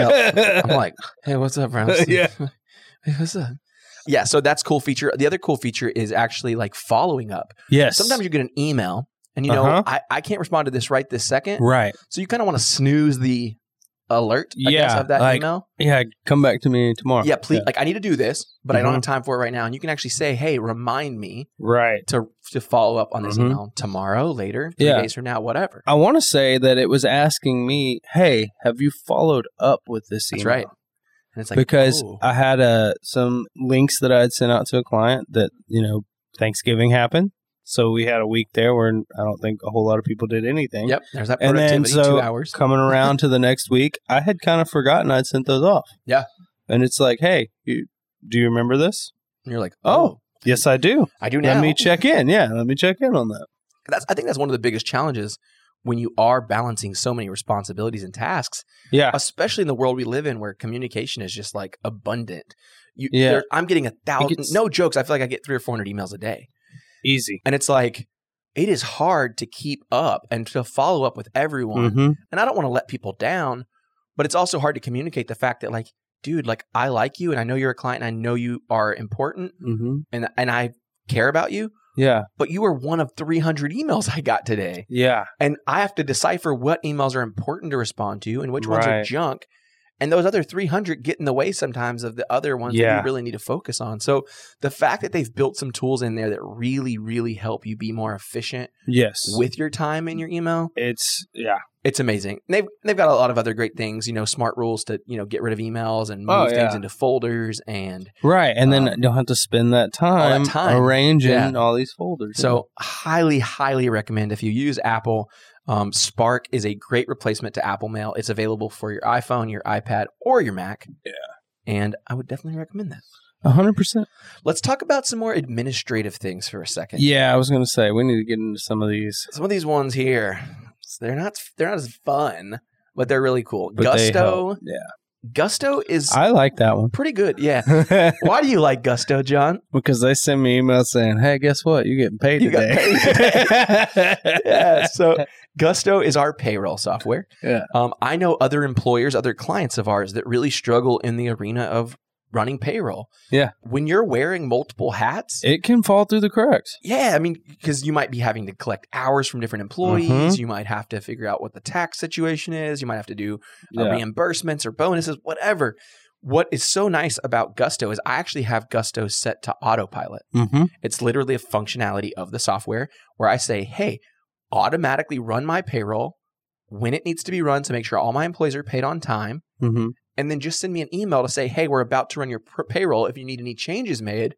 I'm like, hey, what's up, Brown?
Yeah.
Hey, what's up? Yeah, so that's a cool feature. The other cool feature is actually like following up.
Yes.
Sometimes you get an email and you know,
uh-huh.
I, I can't respond to this right this second.
Right.
So you kind of want to snooze the alert I
yeah,
guess, of that
like,
email.
Yeah, come back to me tomorrow.
Yeah, please. Yeah. Like I need to do this, but mm-hmm. I don't have time for it right now. And you can actually say, hey, remind me
right.
to to follow up on this mm-hmm. email tomorrow, later, three
yeah.
days from now, whatever.
I want to say that it was asking me, hey, have you followed up with this email?
That's right. And it's like,
because
oh.
I had uh, some links that I had sent out to a client that, you know, Thanksgiving happened. So we had a week there where I don't think a whole lot of people did anything.
Yep, there's that productivity,
and then, so
two hours.
Coming around to the next week, I had kind of forgotten I'd sent those off.
Yeah.
And it's like, hey, you, do you remember this?
And you're like,
oh,
oh,
yes, I do.
I do now.
Let me check in. Yeah, let me check in on that.
That's. I think that's one of the biggest challenges when you are balancing so many responsibilities and tasks.
Yeah.
Especially in the world we live in where communication is just like abundant. You,
yeah.
there, I'm getting a thousand,
gets,
no jokes. I feel like I get three or four hundred emails a day.
Easy.
And it's like, it is hard to keep up and to follow up with everyone.
Mm-hmm.
And I don't want to let people down, but it's also hard to communicate the fact that like, dude, like I like you and I know you're a client and I know you are important
mm-hmm.
and, and I care about you.
Yeah.
But you were one of three hundred emails I got today.
Yeah.
And I have to decipher what emails are important to respond to and which
right.
ones are junk. And those other three hundred get in the way sometimes of the other ones
yeah.
that you really need to focus on. So the fact that they've built some tools in there that really, really help you be more efficient
yes.
with your time in your email.
It's, yeah.
It's amazing. And they've, they've got a lot of other great things, you know, smart rules to, you know, get rid of emails and move
oh,
things
yeah.
into folders and.
Right. And
um,
then you don't have to spend that time,
all that time.
arranging
yeah.
all these folders.
So yeah. highly, highly recommend if you use Apple. Um, Spark is a great replacement to Apple Mail. It's available for your iPhone, your iPad, or your Mac.
Yeah.
And I would definitely recommend that.
A hundred percent.
Let's talk about some more administrative things for a second.
Yeah, I was going to say, we need to get into some of these.
Some of these ones here, they're not they're not as fun, but they're really cool.
But
Gusto.
Yeah.
Gusto is
I like that one.
Pretty good, yeah. Why do you like Gusto, John?
Because they send me emails saying, hey, guess what? You're getting paid
you
today.
Got paid today. Yeah, so Gusto is our payroll software.
Yeah.
Um, I know other employers, other clients of ours that really struggle in the arena of running payroll.
Yeah.
When you're wearing multiple hats,
it can fall through the cracks.
Yeah. I mean, because you might be having to collect hours from different employees. Mm-hmm. You might have to figure out what the tax situation is. You might have to do uh, yeah. reimbursements or bonuses, whatever. What is so nice about Gusto is I actually have Gusto set to autopilot.
Mm-hmm.
It's literally a functionality of the software where I say, hey, automatically run my payroll when it needs to be run to make sure all my employees are paid on time.
Mm-hmm.
And then just send me an email to say, hey, we're about to run your pr- payroll. If you need any changes made,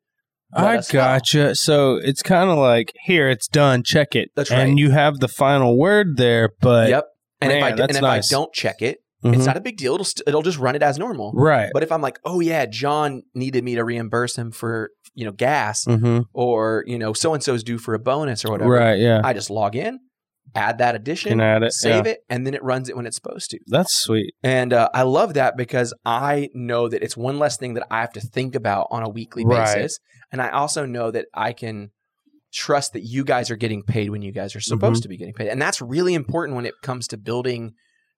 I gotcha. Know. So it's kind of like, here, it's done. Check it.
That's right.
And you have the final word there, but
yep. And
man,
if I
that's
and if
nice.
I don't check it,
mm-hmm.
it's not a big deal. It'll st- it'll just run it as normal.
Right.
But if I'm like, oh yeah, John needed me to reimburse him for you know gas,
mm-hmm.
or you know so and so's due for a bonus or whatever.
Right. Yeah.
I just log in. Add that addition,
Can add it,
save
yeah.
it, and then it runs it when it's supposed to.
That's sweet.
And uh, I love that because I know that it's one less thing that I have to think about on a weekly
right.
basis. And I also know that I can trust that you guys are getting paid when you guys are supposed
Mhm.
to be getting paid. And that's really important when it comes to building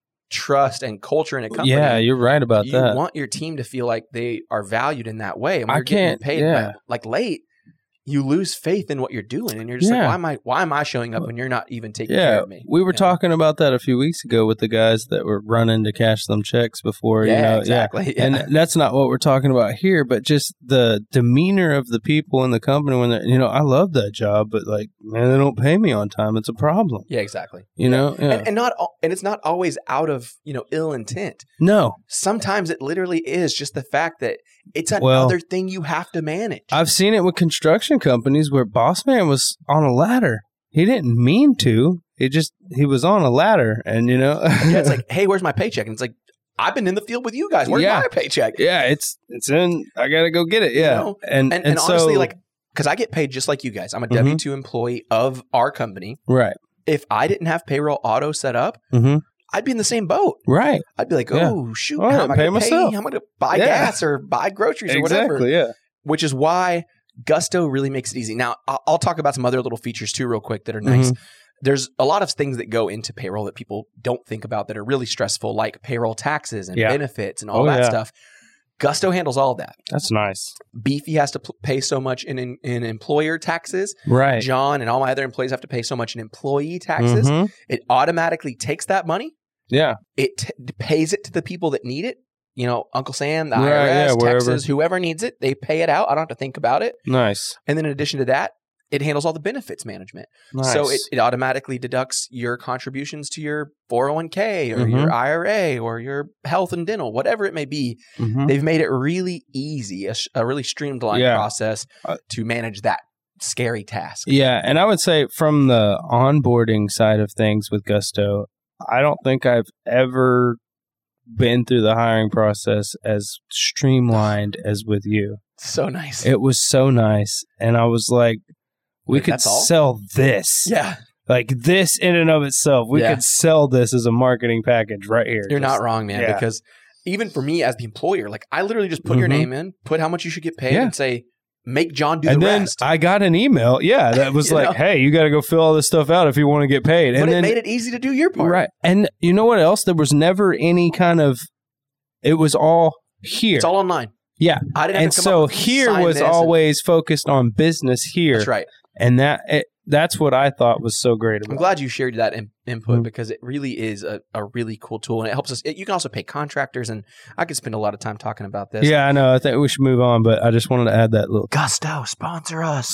trust and culture in a company.
Yeah, you're right about
you
that.
want your team to feel like they are valued in that way. And when
I
you're getting
can't-
paid
yeah.
by, like late, you lose faith in what you're doing, and you're just
Yeah.
like, why am I? Why am I showing up when you're not even taking
Yeah,
care of me?
we were
You know?
talking about that a few weeks ago with the guys that were running to cash them checks before.
Yeah,
you know,
exactly.
Yeah. And that's not what we're talking about here, but just the demeanor of the people in the company when they're, you know, I love that job, but like, man, they don't pay me on time. It's a problem.
Yeah, exactly.
You know, yeah.
And, and not, al- and it's not always out of you know ill intent.
No,
Sometimes it literally is just the fact that it's another
Well,
thing you have to manage.
I've seen it with construction companies where boss man was on a ladder. He didn't mean to. He just he was on a ladder, and you know,
yeah, it's like, hey, where's my paycheck? And it's like, I've been in the field with you guys. Where's
Yeah.
my paycheck?
yeah, it's it's in. I gotta go get it. Yeah,
know?
and,
And,
and
and
so,
honestly, like, because I get paid just like you guys. I'm a
Mhm.
W two employee of our company.
right,
If I didn't have payroll auto set up,
hmm
I'd be in the same boat.
right,
I'd be like,
Yeah.
oh, shoot,
All
how
right,
am I
pay
going to pay?
myself.
I'm going to buy
Yeah.
gas or buy groceries or whatever.
exactly. Yeah,
Which is why Gusto really makes it easy. Now, I'll, I'll talk about some other little features too, real quick, that are nice.
Mm-hmm.
There's a lot of things that go into payroll that people don't think about that are really stressful, like payroll taxes and
Yeah.
benefits and all
Oh,
that
yeah.
stuff. Gusto handles all of that.
that's nice.
Beefy has to pl- pay so much in, in, in employer taxes.
Right.
John and all my other employees have to pay so much in employee taxes.
Mhm.
It automatically takes that money.
Yeah.
It t- pays it to the people that need it. You know, Uncle Sam, the
Right,
I R S,
yeah, wherever.
Texas, whoever needs it, they pay it out. I don't have to think about it.
Nice.
And then in addition to that, it handles all the benefits management.
Nice.
So it, it automatically deducts your contributions to your four oh one k or
Mhm.
your I R A or your health and dental, whatever it may be.
Mhm.
They've made it really easy, a, sh- a really streamlined
Yeah.
process
Uh,
to manage that scary task.
Yeah, and I would say from the onboarding side of things with Gusto, I don't think I've ever been through the hiring process as streamlined as with you.
So nice.
It was so nice, and I was like, we
Wait,
could
that's all?
sell this.
yeah.
Like this in and of itself, we
Yeah.
could sell this as a marketing package right here.
You're
Just-
not wrong, man,
yeah.
because even for me as the employer, like I literally just put your
Mhm.
name in, put how much you should get paid
Yeah.
and say, make John do
And
the
then
rest.
I got an email, yeah, that was
You
like,
know?
"Hey, you got to go fill all this stuff out if you want to get paid."
but
And
it
then
made it easy to do your part.
right, and you know what else? There was never any kind of. It was all here.
It's all online.
Yeah,
I didn't have
and
to come
so
up with
here
sign
was
this and-
always focused on business here.
That's right.
and that it, that's what I thought was so great about.
I'm glad you shared that in, input
Mhm.
because it really is a, a really cool tool and it helps us. It, you can also pay contractors, and I could spend a lot of time talking about this.
Yeah, I know. I think we should move on, but I just wanted to add that little
Gusto, sponsor us.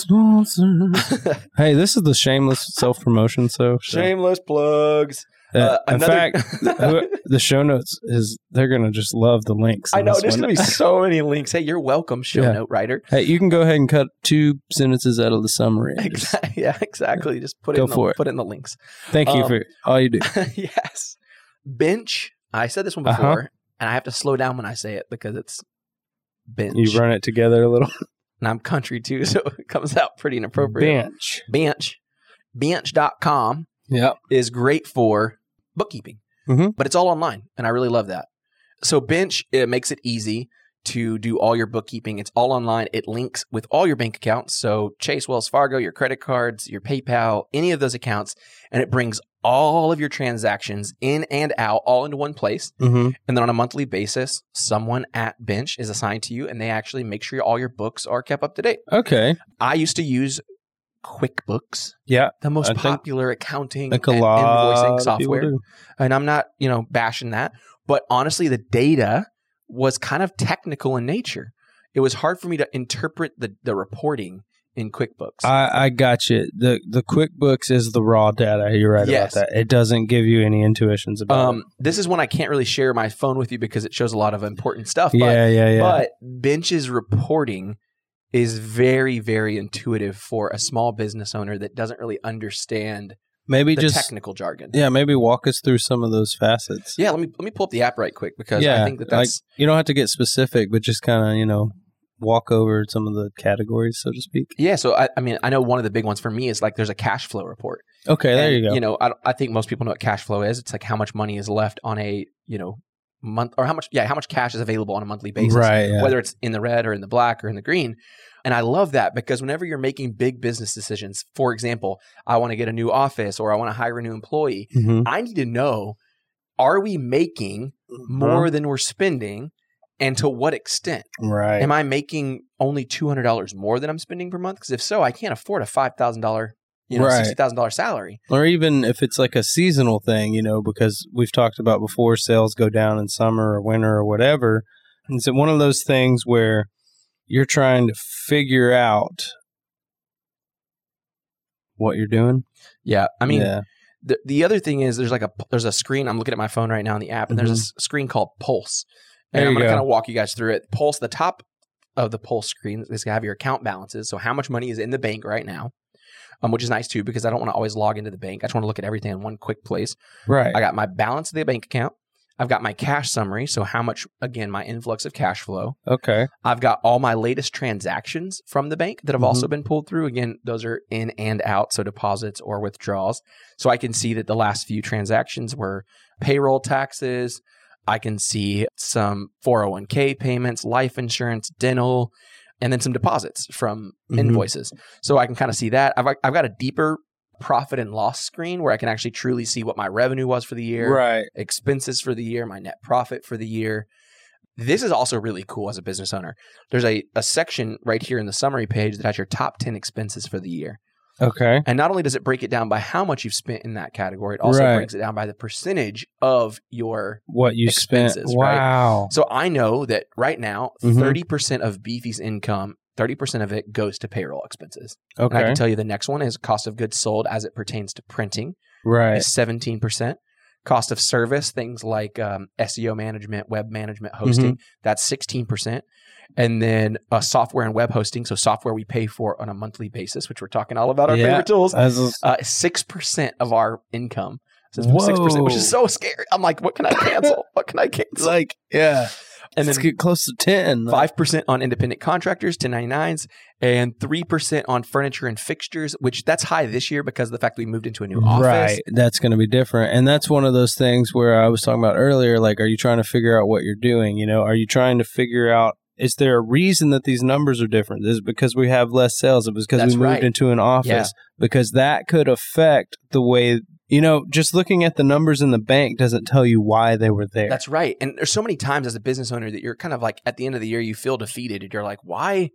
Hey, this is the shameless self promotion. So, so
Shameless plugs.
uh,
Uh,
in
another-
fact, who- the show notes is they're gonna just love the links.
I
in
know
this
there's
one.
gonna be so many links. Hey, you're welcome, show
Yeah.
note writer.
Hey, you can go ahead and cut two sentences out of the summary. and just
Exactly. Yeah, exactly. Just put it
Go
in the,
for it.
put it in the links.
Thank you
Um,
for all you do.
Yes. Bench. I said this one
Uh-huh.
before, and I have to slow down when I say it because it's bench.
You run it together a little.
And I'm country too, so it comes out pretty inappropriate.
Bench.
Bench. Bench dot com
Yep.
is great for bookkeeping,
Mhm.
but it's all online, and I really love that. So Bench, it makes it easy to do all your bookkeeping. It's all online. It links with all your bank accounts. So Chase, Wells Fargo, your credit cards, your PayPal, any of those accounts, and it brings all of your transactions in and out all into one place.
Mm-hmm.
And then on a monthly basis, someone at Bench is assigned to you, and they actually make sure all your books are kept up to date.
Okay.
I used to use QuickBooks,
Yeah.
the most
I think-
popular accounting
Like a
and
lot
invoicing
of people
software.
do.
And I'm not, you know, bashing that, but honestly, the data was kind of technical in nature. It was hard for me to interpret the, the reporting in QuickBooks.
I, I got you. The the QuickBooks is the raw data. You're right
Yes.
about that. It doesn't give you any intuitions about
um, this is when I can't really share my phone with you because it shows a lot of important stuff.
it.
But,
Yeah, yeah, yeah.
but Bench's reporting is very, very intuitive for a small business owner that doesn't really understand
maybe
the
just
technical jargon.
yeah, maybe walk us through some of those facets.
Yeah, let me let me pull up the app right quick because
yeah,
I think that
like
that's
you don't have to get specific, but just kind of you know walk over some of the categories, so to speak.
yeah. So I, I mean, I know one of the big ones for me is like there's a cash flow report.
Okay, there
And,
you go.
You know, I, I think most people know what cash flow is. It's like how much money is left on a you know month or how much yeah how much cash is available on a monthly basis,
Right, yeah.
whether it's in the red or in the black or in the green. And I love that because whenever you're making big business decisions, for example, I want to get a new office or I want to hire a new employee,
Mhm.
I need to know, are we making more than we're spending and to what extent?
Right.
Am I making only two hundred dollars more than I'm spending per month? Because if so, I can't afford a five thousand dollars, you know,
Right.
sixty thousand dollars salary.
Or even if it's like a seasonal thing, you know, because we've talked about before, sales go down in summer or winter or whatever. Is it one of those things where you're trying to figure out what you're doing?
Yeah. I mean,
Yeah.
the the other thing is there's like a there's a screen. I'm looking at my phone right now in the app, and there's a
Mhm.
s- screen called Pulse. And
There
I'm
you
going to
go.
kind of walk you guys through it. Pulse, the top of the Pulse screen is going to have your account balances. So how much money is in the bank right now, um, which is nice too, because I don't want to always log into the bank. I just want to look at everything in one quick place.
Right.
I got my balance of the bank account. I've got my cash summary. So how much, again, my influx of cash flow.
Okay.
I've got all my latest transactions from the bank that have
Mhm.
also been pulled through. Again, those are in and out, so deposits or withdrawals. So I can see that the last few transactions were payroll taxes. I can see some four oh one k payments, life insurance, dental, and then some deposits from
Mhm.
invoices. So I can kind of see that. I've, I've got a deeper profit and loss screen where I can actually truly see what my revenue was for the year,
Right.
expenses for the year, my net profit for the year. This is also really cool as a business owner. There's a, a section right here in the summary page that has your top ten expenses for the year.
Okay.
And not only does it break it down by how much you've spent in that category, it also
Right.
breaks it down by the percentage of your
What you spent.
expenses, right?
Wow.
So I know that right now,
Mhm.
thirty percent of Beefy's income, thirty percent of it goes to payroll expenses. And I
Okay.
can tell you the next one is cost of goods sold as it pertains to printing
Right.
is seventeen percent. Cost of service, things like um, S E O management, web management, hosting,
Mm-hmm.
that's sixteen percent. And then uh, software and web hosting, so software we pay for on a monthly basis, which we're talking all about our
Yeah.
favorite tools,
As a-
uh, six percent of our income. So it's six percent, which is so scary. I'm like, what can I cancel? What can I cancel?
like, yeah.
And
Let's
then
get close to ten.
five percent on independent contractors, ten ninety-nines, and three percent on furniture and fixtures, which that's high this year because of the fact that we moved into a new office.
Right. That's going to be different. And that's one of those things where I was talking about earlier, like, are you trying to figure out what you're doing? You know, are you trying to figure out, is there a reason that these numbers are different? Is it because we have less sales? Is it because
That's
we moved
right.
into an office?
Yeah.
Because that could affect the way, you know, just looking at the numbers in the bank doesn't tell you why they were there.
That's right. And there's so many times as a business owner that you're kind of like at the end of the year, you feel defeated and you're like, why,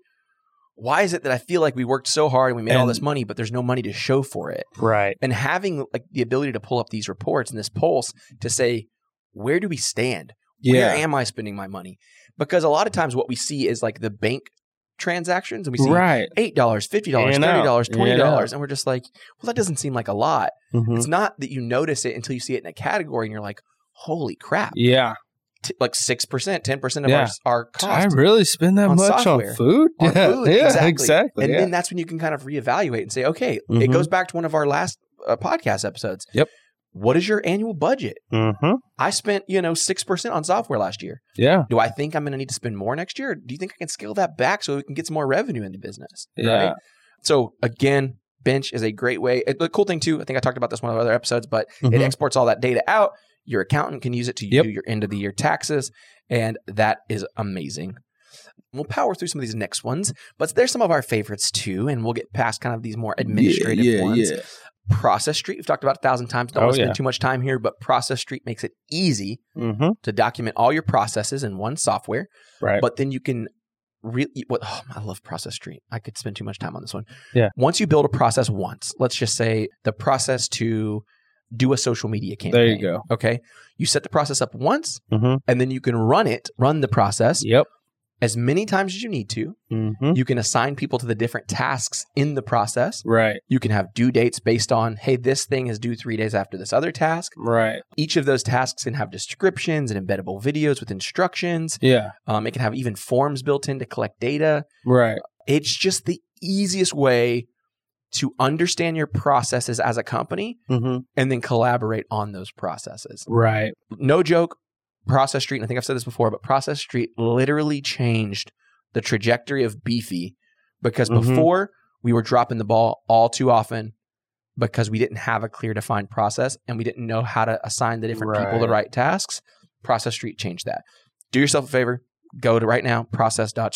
why is it that I feel like we worked so hard and we made all
And-
this money, but there's no money to show for it?
Right.
And having like the ability to pull up these reports and this pulse to say, where do we stand?
Yeah.
Where am I spending my money? Because a lot of times what we see is like the bank transactions and we see
Right.
eight dollars, fifty dollars,
In and
thirty dollars,
out.
twenty dollars.
Yeah.
And we're just like, well, that doesn't seem like a lot.
Mhm.
It's not that you notice it until you see it in a category and you're like, holy crap.
Yeah.
T- like six percent, ten percent of
Yeah.
our, our
Did I
cost
really spend that
on
much
software.
on food?
on
yeah.
food.
Yeah,
exactly.
exactly.
And
yeah.
then that's when you can kind of reevaluate and say, okay, it
Mhm.
goes back to one of our last uh, podcast episodes.
Yep.
What is your annual budget?
Mhm.
I spent, you know, six percent on software last year.
Yeah.
Do I think I'm going to need to spend more next year? Do you think I can scale that back so we can get some more revenue in the business?
Yeah.
Right? So again, Bench is a great way. It, the cool thing too, I think I talked about this in one of the other episodes, but
Mhm.
it exports all that data out. Your accountant can use it to
Yep.
do your end of the year taxes, and that is amazing. We'll power through some of these next ones, but there's some of our favorites too, and we'll get past kind of these more administrative
yeah,
ones.
Yeah.
Process Street, we've talked about a thousand times. Don't
Oh,
want to spend
yeah.
too much time here, but Process Street makes it easy
Mm-hmm.
to document all your processes in one software.
Right.
But then you can really, what, oh, I love Process Street. I could spend too much time on this one.
Yeah.
Once you build a process once, let's just say the process to do a social media campaign.
There you go.
Okay. You set the process up once
Mm-hmm.
and then you can run it, run the process
Yep.
as many times as you need to.
Mm-hmm.
You can assign people to the different tasks in the process.
Right.
You can have due dates based on, hey, this thing is due three days after this other task.
Right.
Each of those tasks can have descriptions and embeddable videos with instructions.
Yeah.
Um, it can have even forms built in to collect data.
Right.
It's just the easiest way to understand your processes as a company
Mm-hmm.
and then collaborate on those processes.
Right.
No joke, Process Street, and I think I've said this before, but Process Street literally changed the trajectory of Beefy because
Mhm.
before we were dropping the ball all too often because we didn't have a clear defined process and we didn't know how to assign the different people the
Right.
right tasks. Process Street changed that. Do yourself a favor, go to right now, process dot street.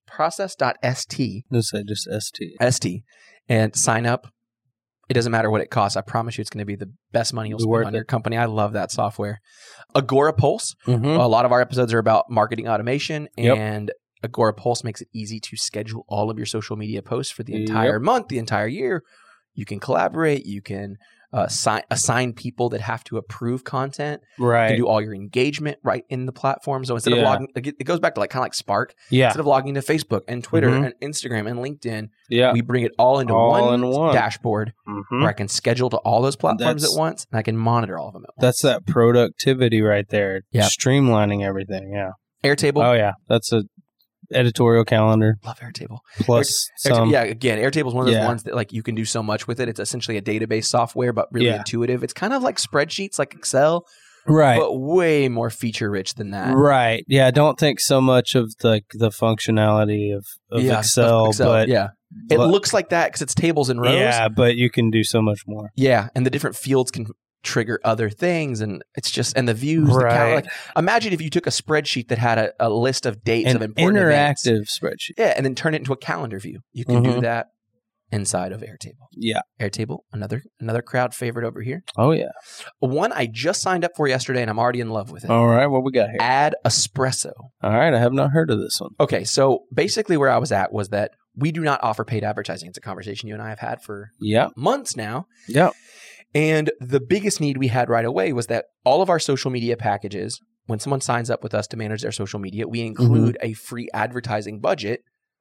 process dot S T.
Let's say just S T.
S T. And sign up. It doesn't matter what it costs. I promise you it's going to be the best money you'll spend on your company. I love that software. Agora Pulse.
Mm-hmm.
A lot of our episodes are about marketing automation,
Yep.
and Agora Pulse makes it easy to schedule all of your social media posts for the entire
Yep.
month, the entire year. You can collaborate. You can uh, assign, assign people that have to approve content.
Right.
You can do all your engagement right in the platform. So instead
Yeah.
of logging, it goes back to like kind of like Spark.
Yeah.
Instead of logging to Facebook and Twitter
Mhm.
and Instagram and LinkedIn,
Yeah.
we bring it all into
All
one,
in one.
dashboard
Mhm.
where I can schedule to all those platforms
That's-
at once, and I can monitor all of them at once.
That's that productivity right there.
Yep.
Streamlining everything. Yeah.
Airtable.
Oh, yeah. That's a editorial calendar.
Love Airtable.
Plus
Air,
some.
yeah, again, Airtable is one of those
Yeah.
ones that like you can do so much with it. It's essentially a database software, but really
Yeah.
intuitive. It's kind of like spreadsheets, like Excel,
Right.
but way more feature rich than that.
Right. Yeah. Don't think so much of the the functionality of, of
Yeah,
Excel,
of Excel,
but
yeah, it
but-
looks like that because it's tables and rows.
yeah, but you can do so much more.
Yeah, and the different fields can trigger other things, and it's just and the views. The count,
Right.
like, imagine if you took a spreadsheet that had a, a list of dates
An
of important events.
interactive spreadsheet.
Yeah, and then turn it into a calendar view. You can do
Mhm.
that inside of Airtable.
Yeah.
Airtable, another another crowd favorite over here.
Oh, yeah.
One I just signed up for yesterday, and I'm already in love with it.
All right. What we got here?
Add Espresso.
All right. I have not heard of this one.
Okay, so basically where I was at was that we do not offer paid advertising. It's a conversation you and I have had for
Yeah.
months now.
Yeah.
And the biggest need we had right away was that all of our social media packages, when someone signs up with us to manage their social media, we include a free advertising budget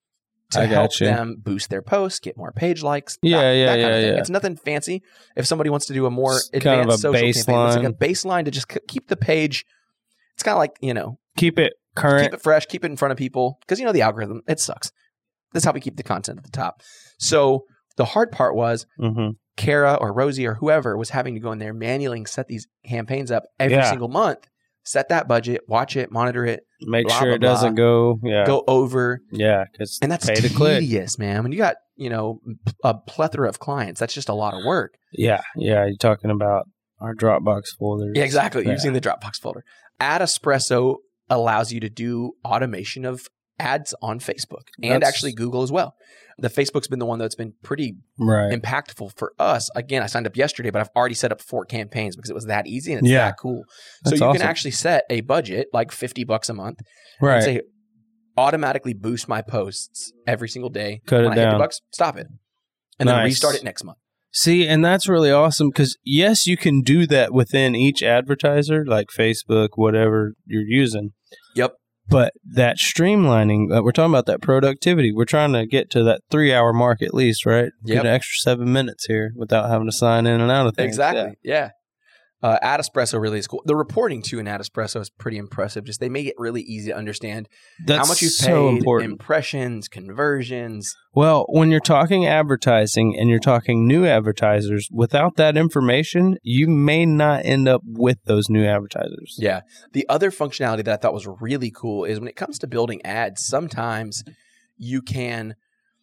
to
I
help
gotcha.
them boost their posts, get more page likes.
Yeah,
that,
yeah,
that kind
yeah,
of thing.
yeah.
It's nothing fancy. If somebody wants to do a more
It's kind of
advanced
a
social campaign, it's like a
baseline.
baseline to just c- keep the page. It's kind of like, you know,
Keep it current.
keep it fresh, keep it in front of people. Because, you know, the algorithm, it sucks. That's how we keep the content at the top. So the hard part was
Mm-hmm.
Kara or Rosie or whoever was having to go in there manually and set these campaigns up every
Yeah.
single month, set that budget, watch it, monitor it,
Make
blah,
sure
blah,
it doesn't
blah.
go. Yeah.
go over.
Yeah. Because
And that's
pay to click.
tedious, man. When you got, you know, a plethora of clients, that's just a lot of work.
Yeah. Yeah. You're talking about our Dropbox folders.
Yeah, exactly.
Yeah.
Using the Dropbox folder. Add Espresso allows you to do automation of ads on Facebook and
That's-
actually Google as well. The Facebook's been the one that's been pretty
Right.
impactful for us. Again, I signed up yesterday, but I've already set up four campaigns because it was that easy and it's
Yeah.
that cool.
That's
so you
awesome.
can actually set a budget like fifty bucks a month
Right.
and say, automatically boost my posts every single day.
Cut it
when I hit
down.
the bucks, stop it. And then
Nice.
restart it next month.
See, and that's really awesome because, yes, you can do that within each advertiser, like Facebook, whatever you're using.
Yep.
But that streamlining, uh, we're talking about that productivity. We're trying to get to that three hour mark at least, right?
Yep.
Get an extra seven minutes here without having to sign in and out of things.
Exactly. Yeah. Uh, Ad Espresso really is cool. The reporting too in Ad Espresso is pretty impressive. Just they make it really easy to understand
That's
how much you've paid,
so important.
impressions, conversions.
Well, when you're talking advertising and you're talking new advertisers, without that information, you may not end up with those new advertisers.
Yeah. The other functionality that I thought was really cool is when it comes to building ads, sometimes you can,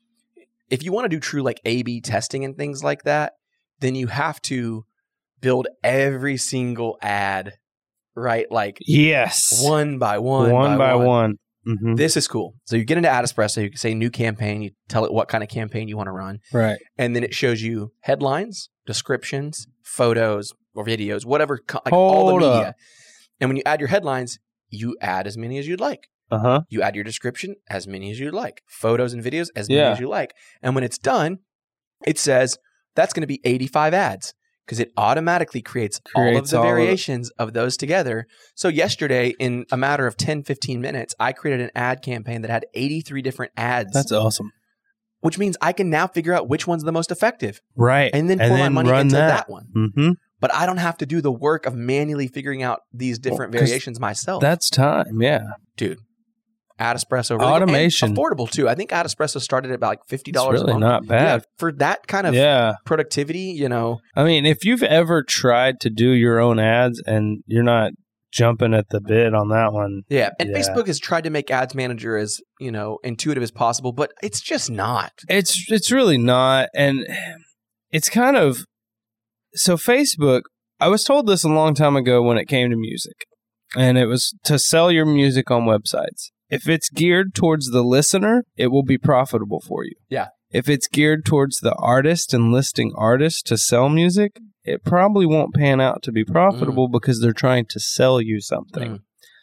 if you want to do true like A B testing and things like that, then you have to build every single ad, right? Like
Yes.
one by one,
One by,
by
one.
one.
Mhm.
This is cool. So you get into Ad Espresso, you can say new campaign, you tell it what kind of campaign you want to run,
Right.
and then it shows you headlines, descriptions, photos, or videos, whatever, co- like all the
Hold
media.
up.
And when you add your headlines, you add as many as you'd like.
Uh-huh.
You add your description as many as you'd like. Photos and videos as many
Yeah.
as you like. And when it's done, it says that's going to be eighty-five ads because it automatically creates, all of
Creates
the
all of it.
variations of those together. So yesterday, in a matter of ten, fifteen minutes, I created an ad campaign that had eighty-three different ads.
That's awesome.
Which means I can now figure out which one's the most effective.
Right.
And then pour my money
run
into that,
that.
one.
Mm-hmm.
But I don't have to do the work of manually figuring out these different
Well, 'cause
variations myself.
That's time. Yeah.
Dude. Ad Espresso. Really
Automation.
and affordable too. I think Ad Espresso started at about like fifty
It's
dollars
really
a month.
not bad.
Yeah, for that kind of
Yeah.
productivity, you know.
I mean, if you've ever tried to do your own ads and you're not jumping at the bid on that one.
Yeah. And
Yeah.
Facebook has tried to make Ads Manager as, you know, intuitive as possible, but it's just not.
It's it's really not, and it's kind of so Facebook. I was told this a long time ago when it came to music, and it was to sell your music on websites. if it's geared towards the listener, it will be profitable for you.
Yeah.
If it's geared towards the artist and listing artists to sell music, it probably won't pan out to be profitable mm. because they're trying to sell you something. Mm.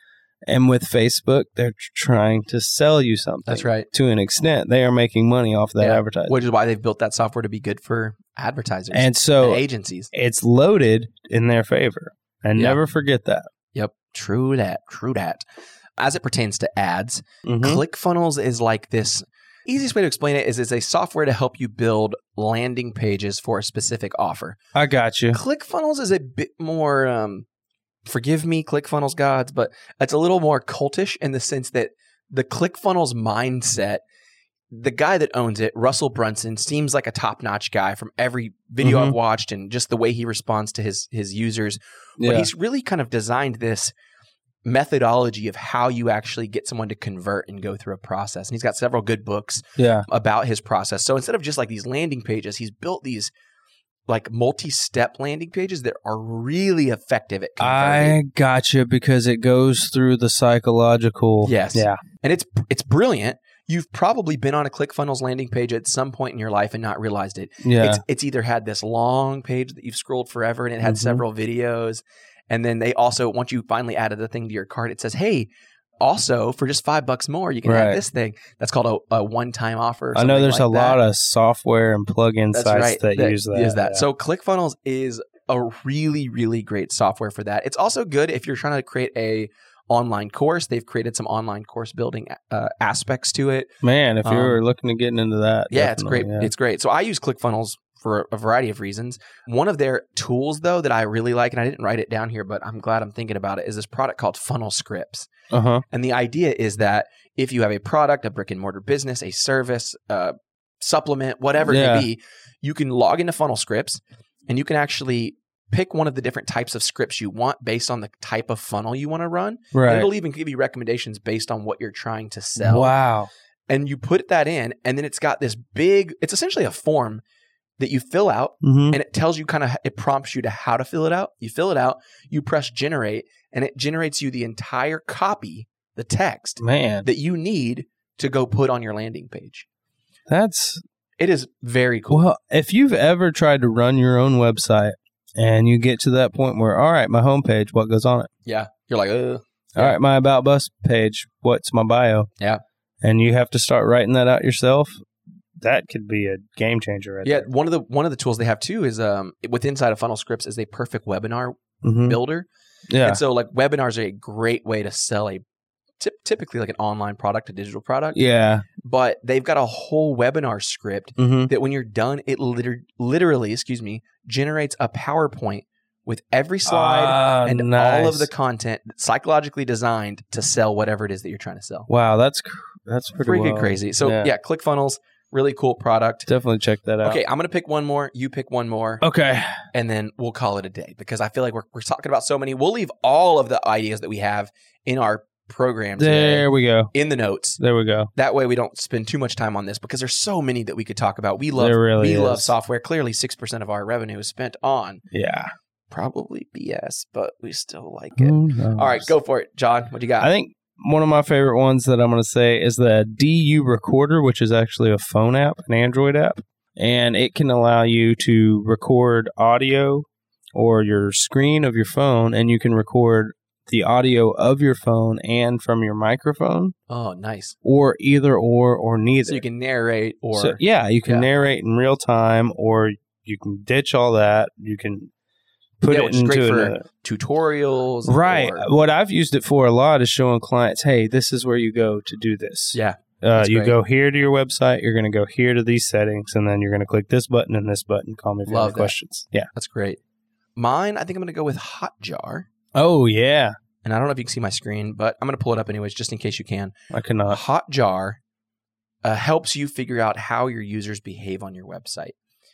And with Facebook, they're trying to sell you something.
That's right.
To an extent, they are making money off that
yeah.
advertising.
Which is why they've built that software to be good for advertisers
and so
and agencies.
It's loaded in their favor. And
yeah.
never forget that.
Yep. True that. True that. As it pertains to ads,
mm-hmm.
ClickFunnels is like this. Easiest way to explain it is it's a software to help you build landing pages for a specific offer.
I got you.
ClickFunnels is a bit more, um, forgive me, ClickFunnels gods, but it's a little more cultish in the sense that the ClickFunnels mindset, the guy that owns it, Russell Brunson, seems like a top-notch guy from every video mm-hmm. I've watched and just the way he responds to his his users. Yeah. But he's really kind of designed this methodology of how you actually get someone to convert and go through a process. And he's got several good books
yeah.
about his process. So instead of just like these landing pages, he's built these like multi-step landing pages that are really effective at converting.
I gotcha, because it goes through the psychological.
Yes.
Yeah.
And it's it's brilliant. You've probably been on a ClickFunnels landing page at some point in your life and not realized it.
Yeah.
It's, it's either had this long page that you've scrolled forever and it had mm-hmm. several videos. And then they also, once you finally added the thing to your cart, it says, hey, also for just five bucks more, you can right. add this thing. That's called a, a one-time offer.
I know there's
like
a
that.
lot of software and plugin
That's
sites
right.
that,
that
use that.
Use that.
Yeah.
So ClickFunnels is a really, really great software for that. It's also good if you're trying to create a online course. They've created some online course building uh, aspects to it.
Man, if
um,
you're looking to get into that.
Yeah, it's great.
Yeah.
It's great. So I use ClickFunnels for a variety of reasons. One of their tools, though, that I really like, and I didn't write it down here, but I'm glad I'm thinking about it, is this product called Funnel Scripts.
Uh-huh.
And the idea is that if you have a product, a brick and mortar business, a service, a supplement, whatever
yeah.
it may be, you can log into Funnel Scripts and you can actually pick one of the different types of scripts you want based on the type of funnel you want to run.
Right.
And it'll even give you recommendations based on what you're trying to sell.
Wow.
And you put that in, and then it's got this big, it's essentially a form that you fill out,
mm-hmm.
and it tells you kind of, it prompts you to how to fill it out. You fill it out, you press generate, and it generates you the entire copy, the text
Man.
that you need to go put on your landing page.
That's...
It is very cool.
Well, if you've ever tried to run your own website and you get to that point where, all right, my homepage, what goes on it?
Yeah. You're like, uh.
All right, my About Us page, what's my bio?
Yeah.
And you have to start writing that out yourself. That could be a game changer right
yeah,
there.
one of the one of the tools they have too is um with inside of Funnel Scripts is a perfect webinar
mm-hmm.
builder.
Yeah.
And so like webinars are a great way to sell a t- typically like an online product, a digital product.
Yeah.
But they've got a whole webinar script
mm-hmm.
that when you're done, it liter- literally, excuse me, generates a PowerPoint with every slide
uh,
and
nice.
all of the content psychologically designed to sell whatever it is that you're trying to sell.
Wow, that's cr- that's pretty
freaking
wild.
crazy. So
yeah.
yeah, ClickFunnels, really cool product.
Definitely check that out.
Okay, I'm going to pick one more. You pick one more.
Okay.
And then we'll call it a day because I feel like we're, we're talking about so many. We'll leave all of the ideas that we have in our program today.
There we go.
In the notes.
There we go.
That way we don't spend too much time on this because there's so many that we could talk about. We love,
there really
we
is.
love software. Clearly six percent of our revenue is spent on.
Yeah.
Probably B S, but we still like it. All right, go for it. John, what you got?
I think one of my favorite ones that I'm going to say is the D U Recorder, which is actually a phone app, an Android app. And it can allow you to record audio or your screen of your phone, and you can record the audio of your phone and from your microphone.
Oh, nice.
Or either or or neither.
So you can narrate or...
So, yeah, you can
yeah.
narrate in real time, or you can ditch all that. You can... Put
yeah,
it
which is
into
great for
another.
tutorials.
Right.
Or,
what I've used it for a lot is showing clients, hey, this is where you go to do this.
Yeah.
Uh, you
great.
go here to your website, you're going to go here to these settings, and then you're going to click this button and this button. Call me if you have any questions. Yeah.
That's great. Mine, I think I'm going to go with Hotjar.
Oh, yeah.
And I don't know if you can see my screen, but I'm going to pull it up anyways, just in case you can.
I cannot.
Hotjar uh, helps you figure out how your users behave on your website.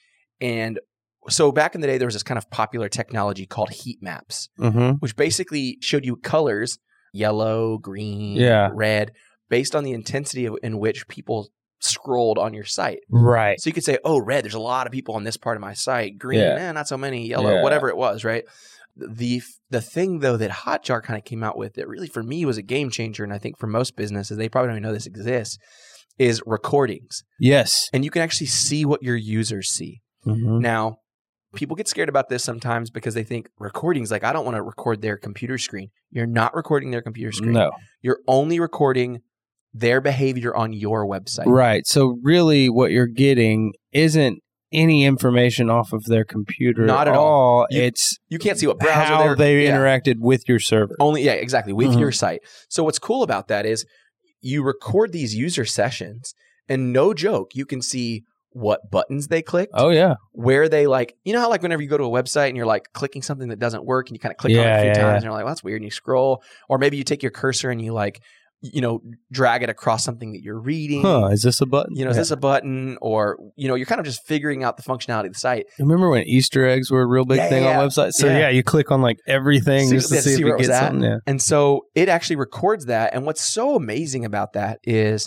And so back in the day, there was this kind of popular technology called heat maps,
mm-hmm.
which basically showed you colors, yellow, green,
yeah.
red, based on the intensity of, in which people scrolled on your site.
Right.
So you could say, oh, red, there's a lot of people on this part of my site. Green,
yeah.
eh, not so many. Yellow,
yeah.
whatever it was, right? The the thing, though, that Hotjar kind of came out with that really, for me, was a game changer, and I think for most businesses, they probably don't even know this exists, is recordings.
Yes.
And you can actually see what your users see.
Mm-hmm.
Now, people get scared about this sometimes because they think recordings, like, I don't want to record their computer screen. You're not recording their computer screen.
No.
You're only recording their behavior on your website.
Right. So really what you're getting isn't any information off of their computer
Not at
all.
all. You,
it's
you can't see what browser
how they
yeah.
interacted with your server.
Only, yeah, exactly, with
mm-hmm.
your site. So what's cool about that is you record these user sessions, and no joke, you can see what buttons they clicked.
Oh, yeah.
Where they like, you know how like whenever you go to a website and you're like clicking something that doesn't work and you kind of click
yeah,
on it a few
yeah,
times
yeah.
and you're like, well, that's weird. And you scroll, or maybe you take your cursor and you like, you know, drag it across something that you're reading.
Huh, is this a button?
You know,
yeah.
is this a button? Or, you know, you're kind of just figuring out the functionality of the site.
Remember when Easter eggs were a real big
yeah,
thing
yeah,
on websites? So
yeah.
yeah, you click on like everything
so,
just to
yeah,
see,
see
if
where
you
it was
get
at.
something. Yeah.
And so it actually records that. And what's so amazing about that is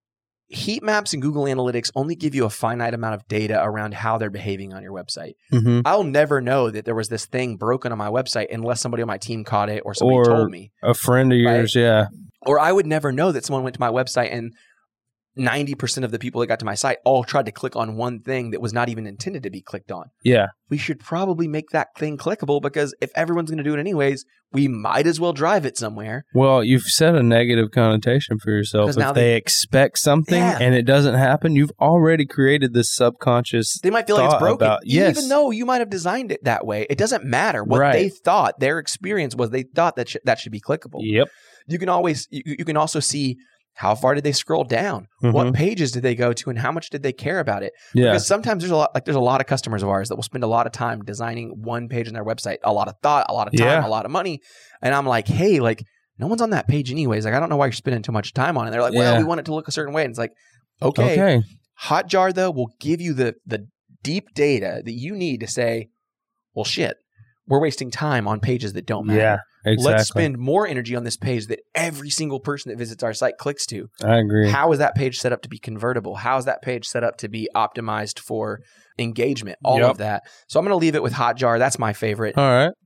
heat maps and Google Analytics only give you a finite amount of data around how they're behaving on your website.
Mm-hmm.
I'll never know that there was this thing broken on my website unless somebody on my team caught it or somebody
or
told me.
A friend of yours,
right?
yeah.
Or I would never know that someone went to my website and ninety percent of the people that got to my site all tried to click on one thing that was not even intended to be clicked on.
Yeah.
We should probably make that thing clickable, because if everyone's going to do it anyways, we might as well drive it somewhere.
Well, you've set a negative connotation for yourself. If
now
they,
they-
expect something
Yeah.
and it doesn't happen, you've already created this subconscious
They might feel like it's
thought
broken.
about- yes.
Even though you might have designed it that way, it doesn't matter. What
Right.
they thought, their experience was they thought that sh- that should be clickable.
Yep.
You can always, you, you can also see how far did they scroll down?
Mhm.
What pages did they go to, and how much did they care about it?
Yeah.
Because sometimes there's a lot, like there's a lot of customers of ours that will spend a lot of time designing one page on their website, a lot of thought, a lot of time,
Yeah.
a lot of money. And I'm like, hey, like no one's on that page anyways. Like, I don't know why you're spending too much time on it. They're like, well,
Yeah.
we want it to look a certain way. And it's like, okay,
Okay.
Hotjar though will give you the the deep data that you need to say, well, shit, we're wasting time on pages that don't matter.
Yeah. Exactly.
Let's spend more energy on this page that every single person that visits our site clicks to.
I agree.
How is that page set up to be convertible? How is that page set up to be optimized for engagement? All
Yep.
of that. So I'm going to leave it with Hotjar. That's my favorite.
All right.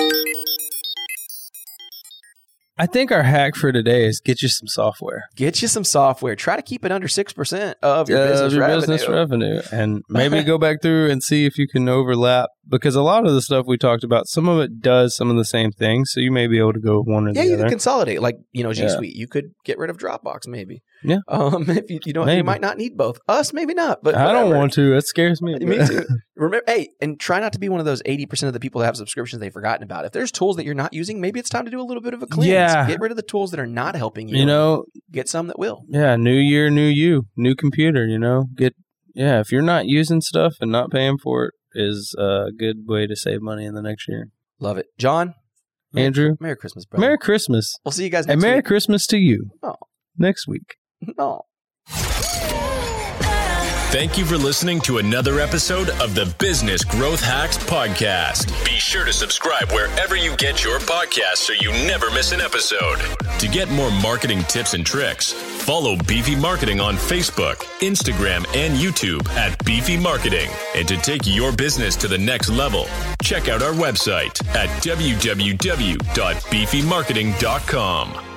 I think our hack for today is get you some software.
Get you some software. Try to keep it under six percent of your,
Uh,
business,
your
revenue.
business revenue. And maybe go back through and see if you can overlap, because a lot of the stuff we talked about, some of it does some of the same things. So you may be able to go with one or
Yeah,
the
you
other.
can consolidate. Like, you know, G
Yeah.
Suite. You could get rid of Dropbox, maybe.
Yeah.
Um, if you, you don't,
Maybe.
you might not need both. Us, maybe not. But
I don't
whatever.
want to. It scares me.
Me too. Remember, hey, and try not to be one of those eighty percent of the people that have subscriptions they've forgotten about. If there's tools that you're not using, maybe it's time to do a little bit of a cleanse.
Yeah.
Get rid of the tools that are not helping you.
You know,
Get some that will.
yeah, new year, new you, new computer, you know, get, yeah, if you're not using stuff and not paying for it is a good way to save money in the next year.
Love it. John, Merry,
Andrew,
Merry Christmas, brother.
Merry Christmas.
We'll see you guys next
And Merry
week.
Christmas to you
Oh.
next week.
No.
Thank you for listening to another episode of the Business Growth Hacks Podcast. Be sure to subscribe wherever you get your podcasts so you never miss an episode. To get more marketing tips and tricks, follow Beefy Marketing on Facebook, Instagram, and YouTube at Beefy Marketing. And to take your business to the next level, check out our website at w w w dot beefy marketing dot com.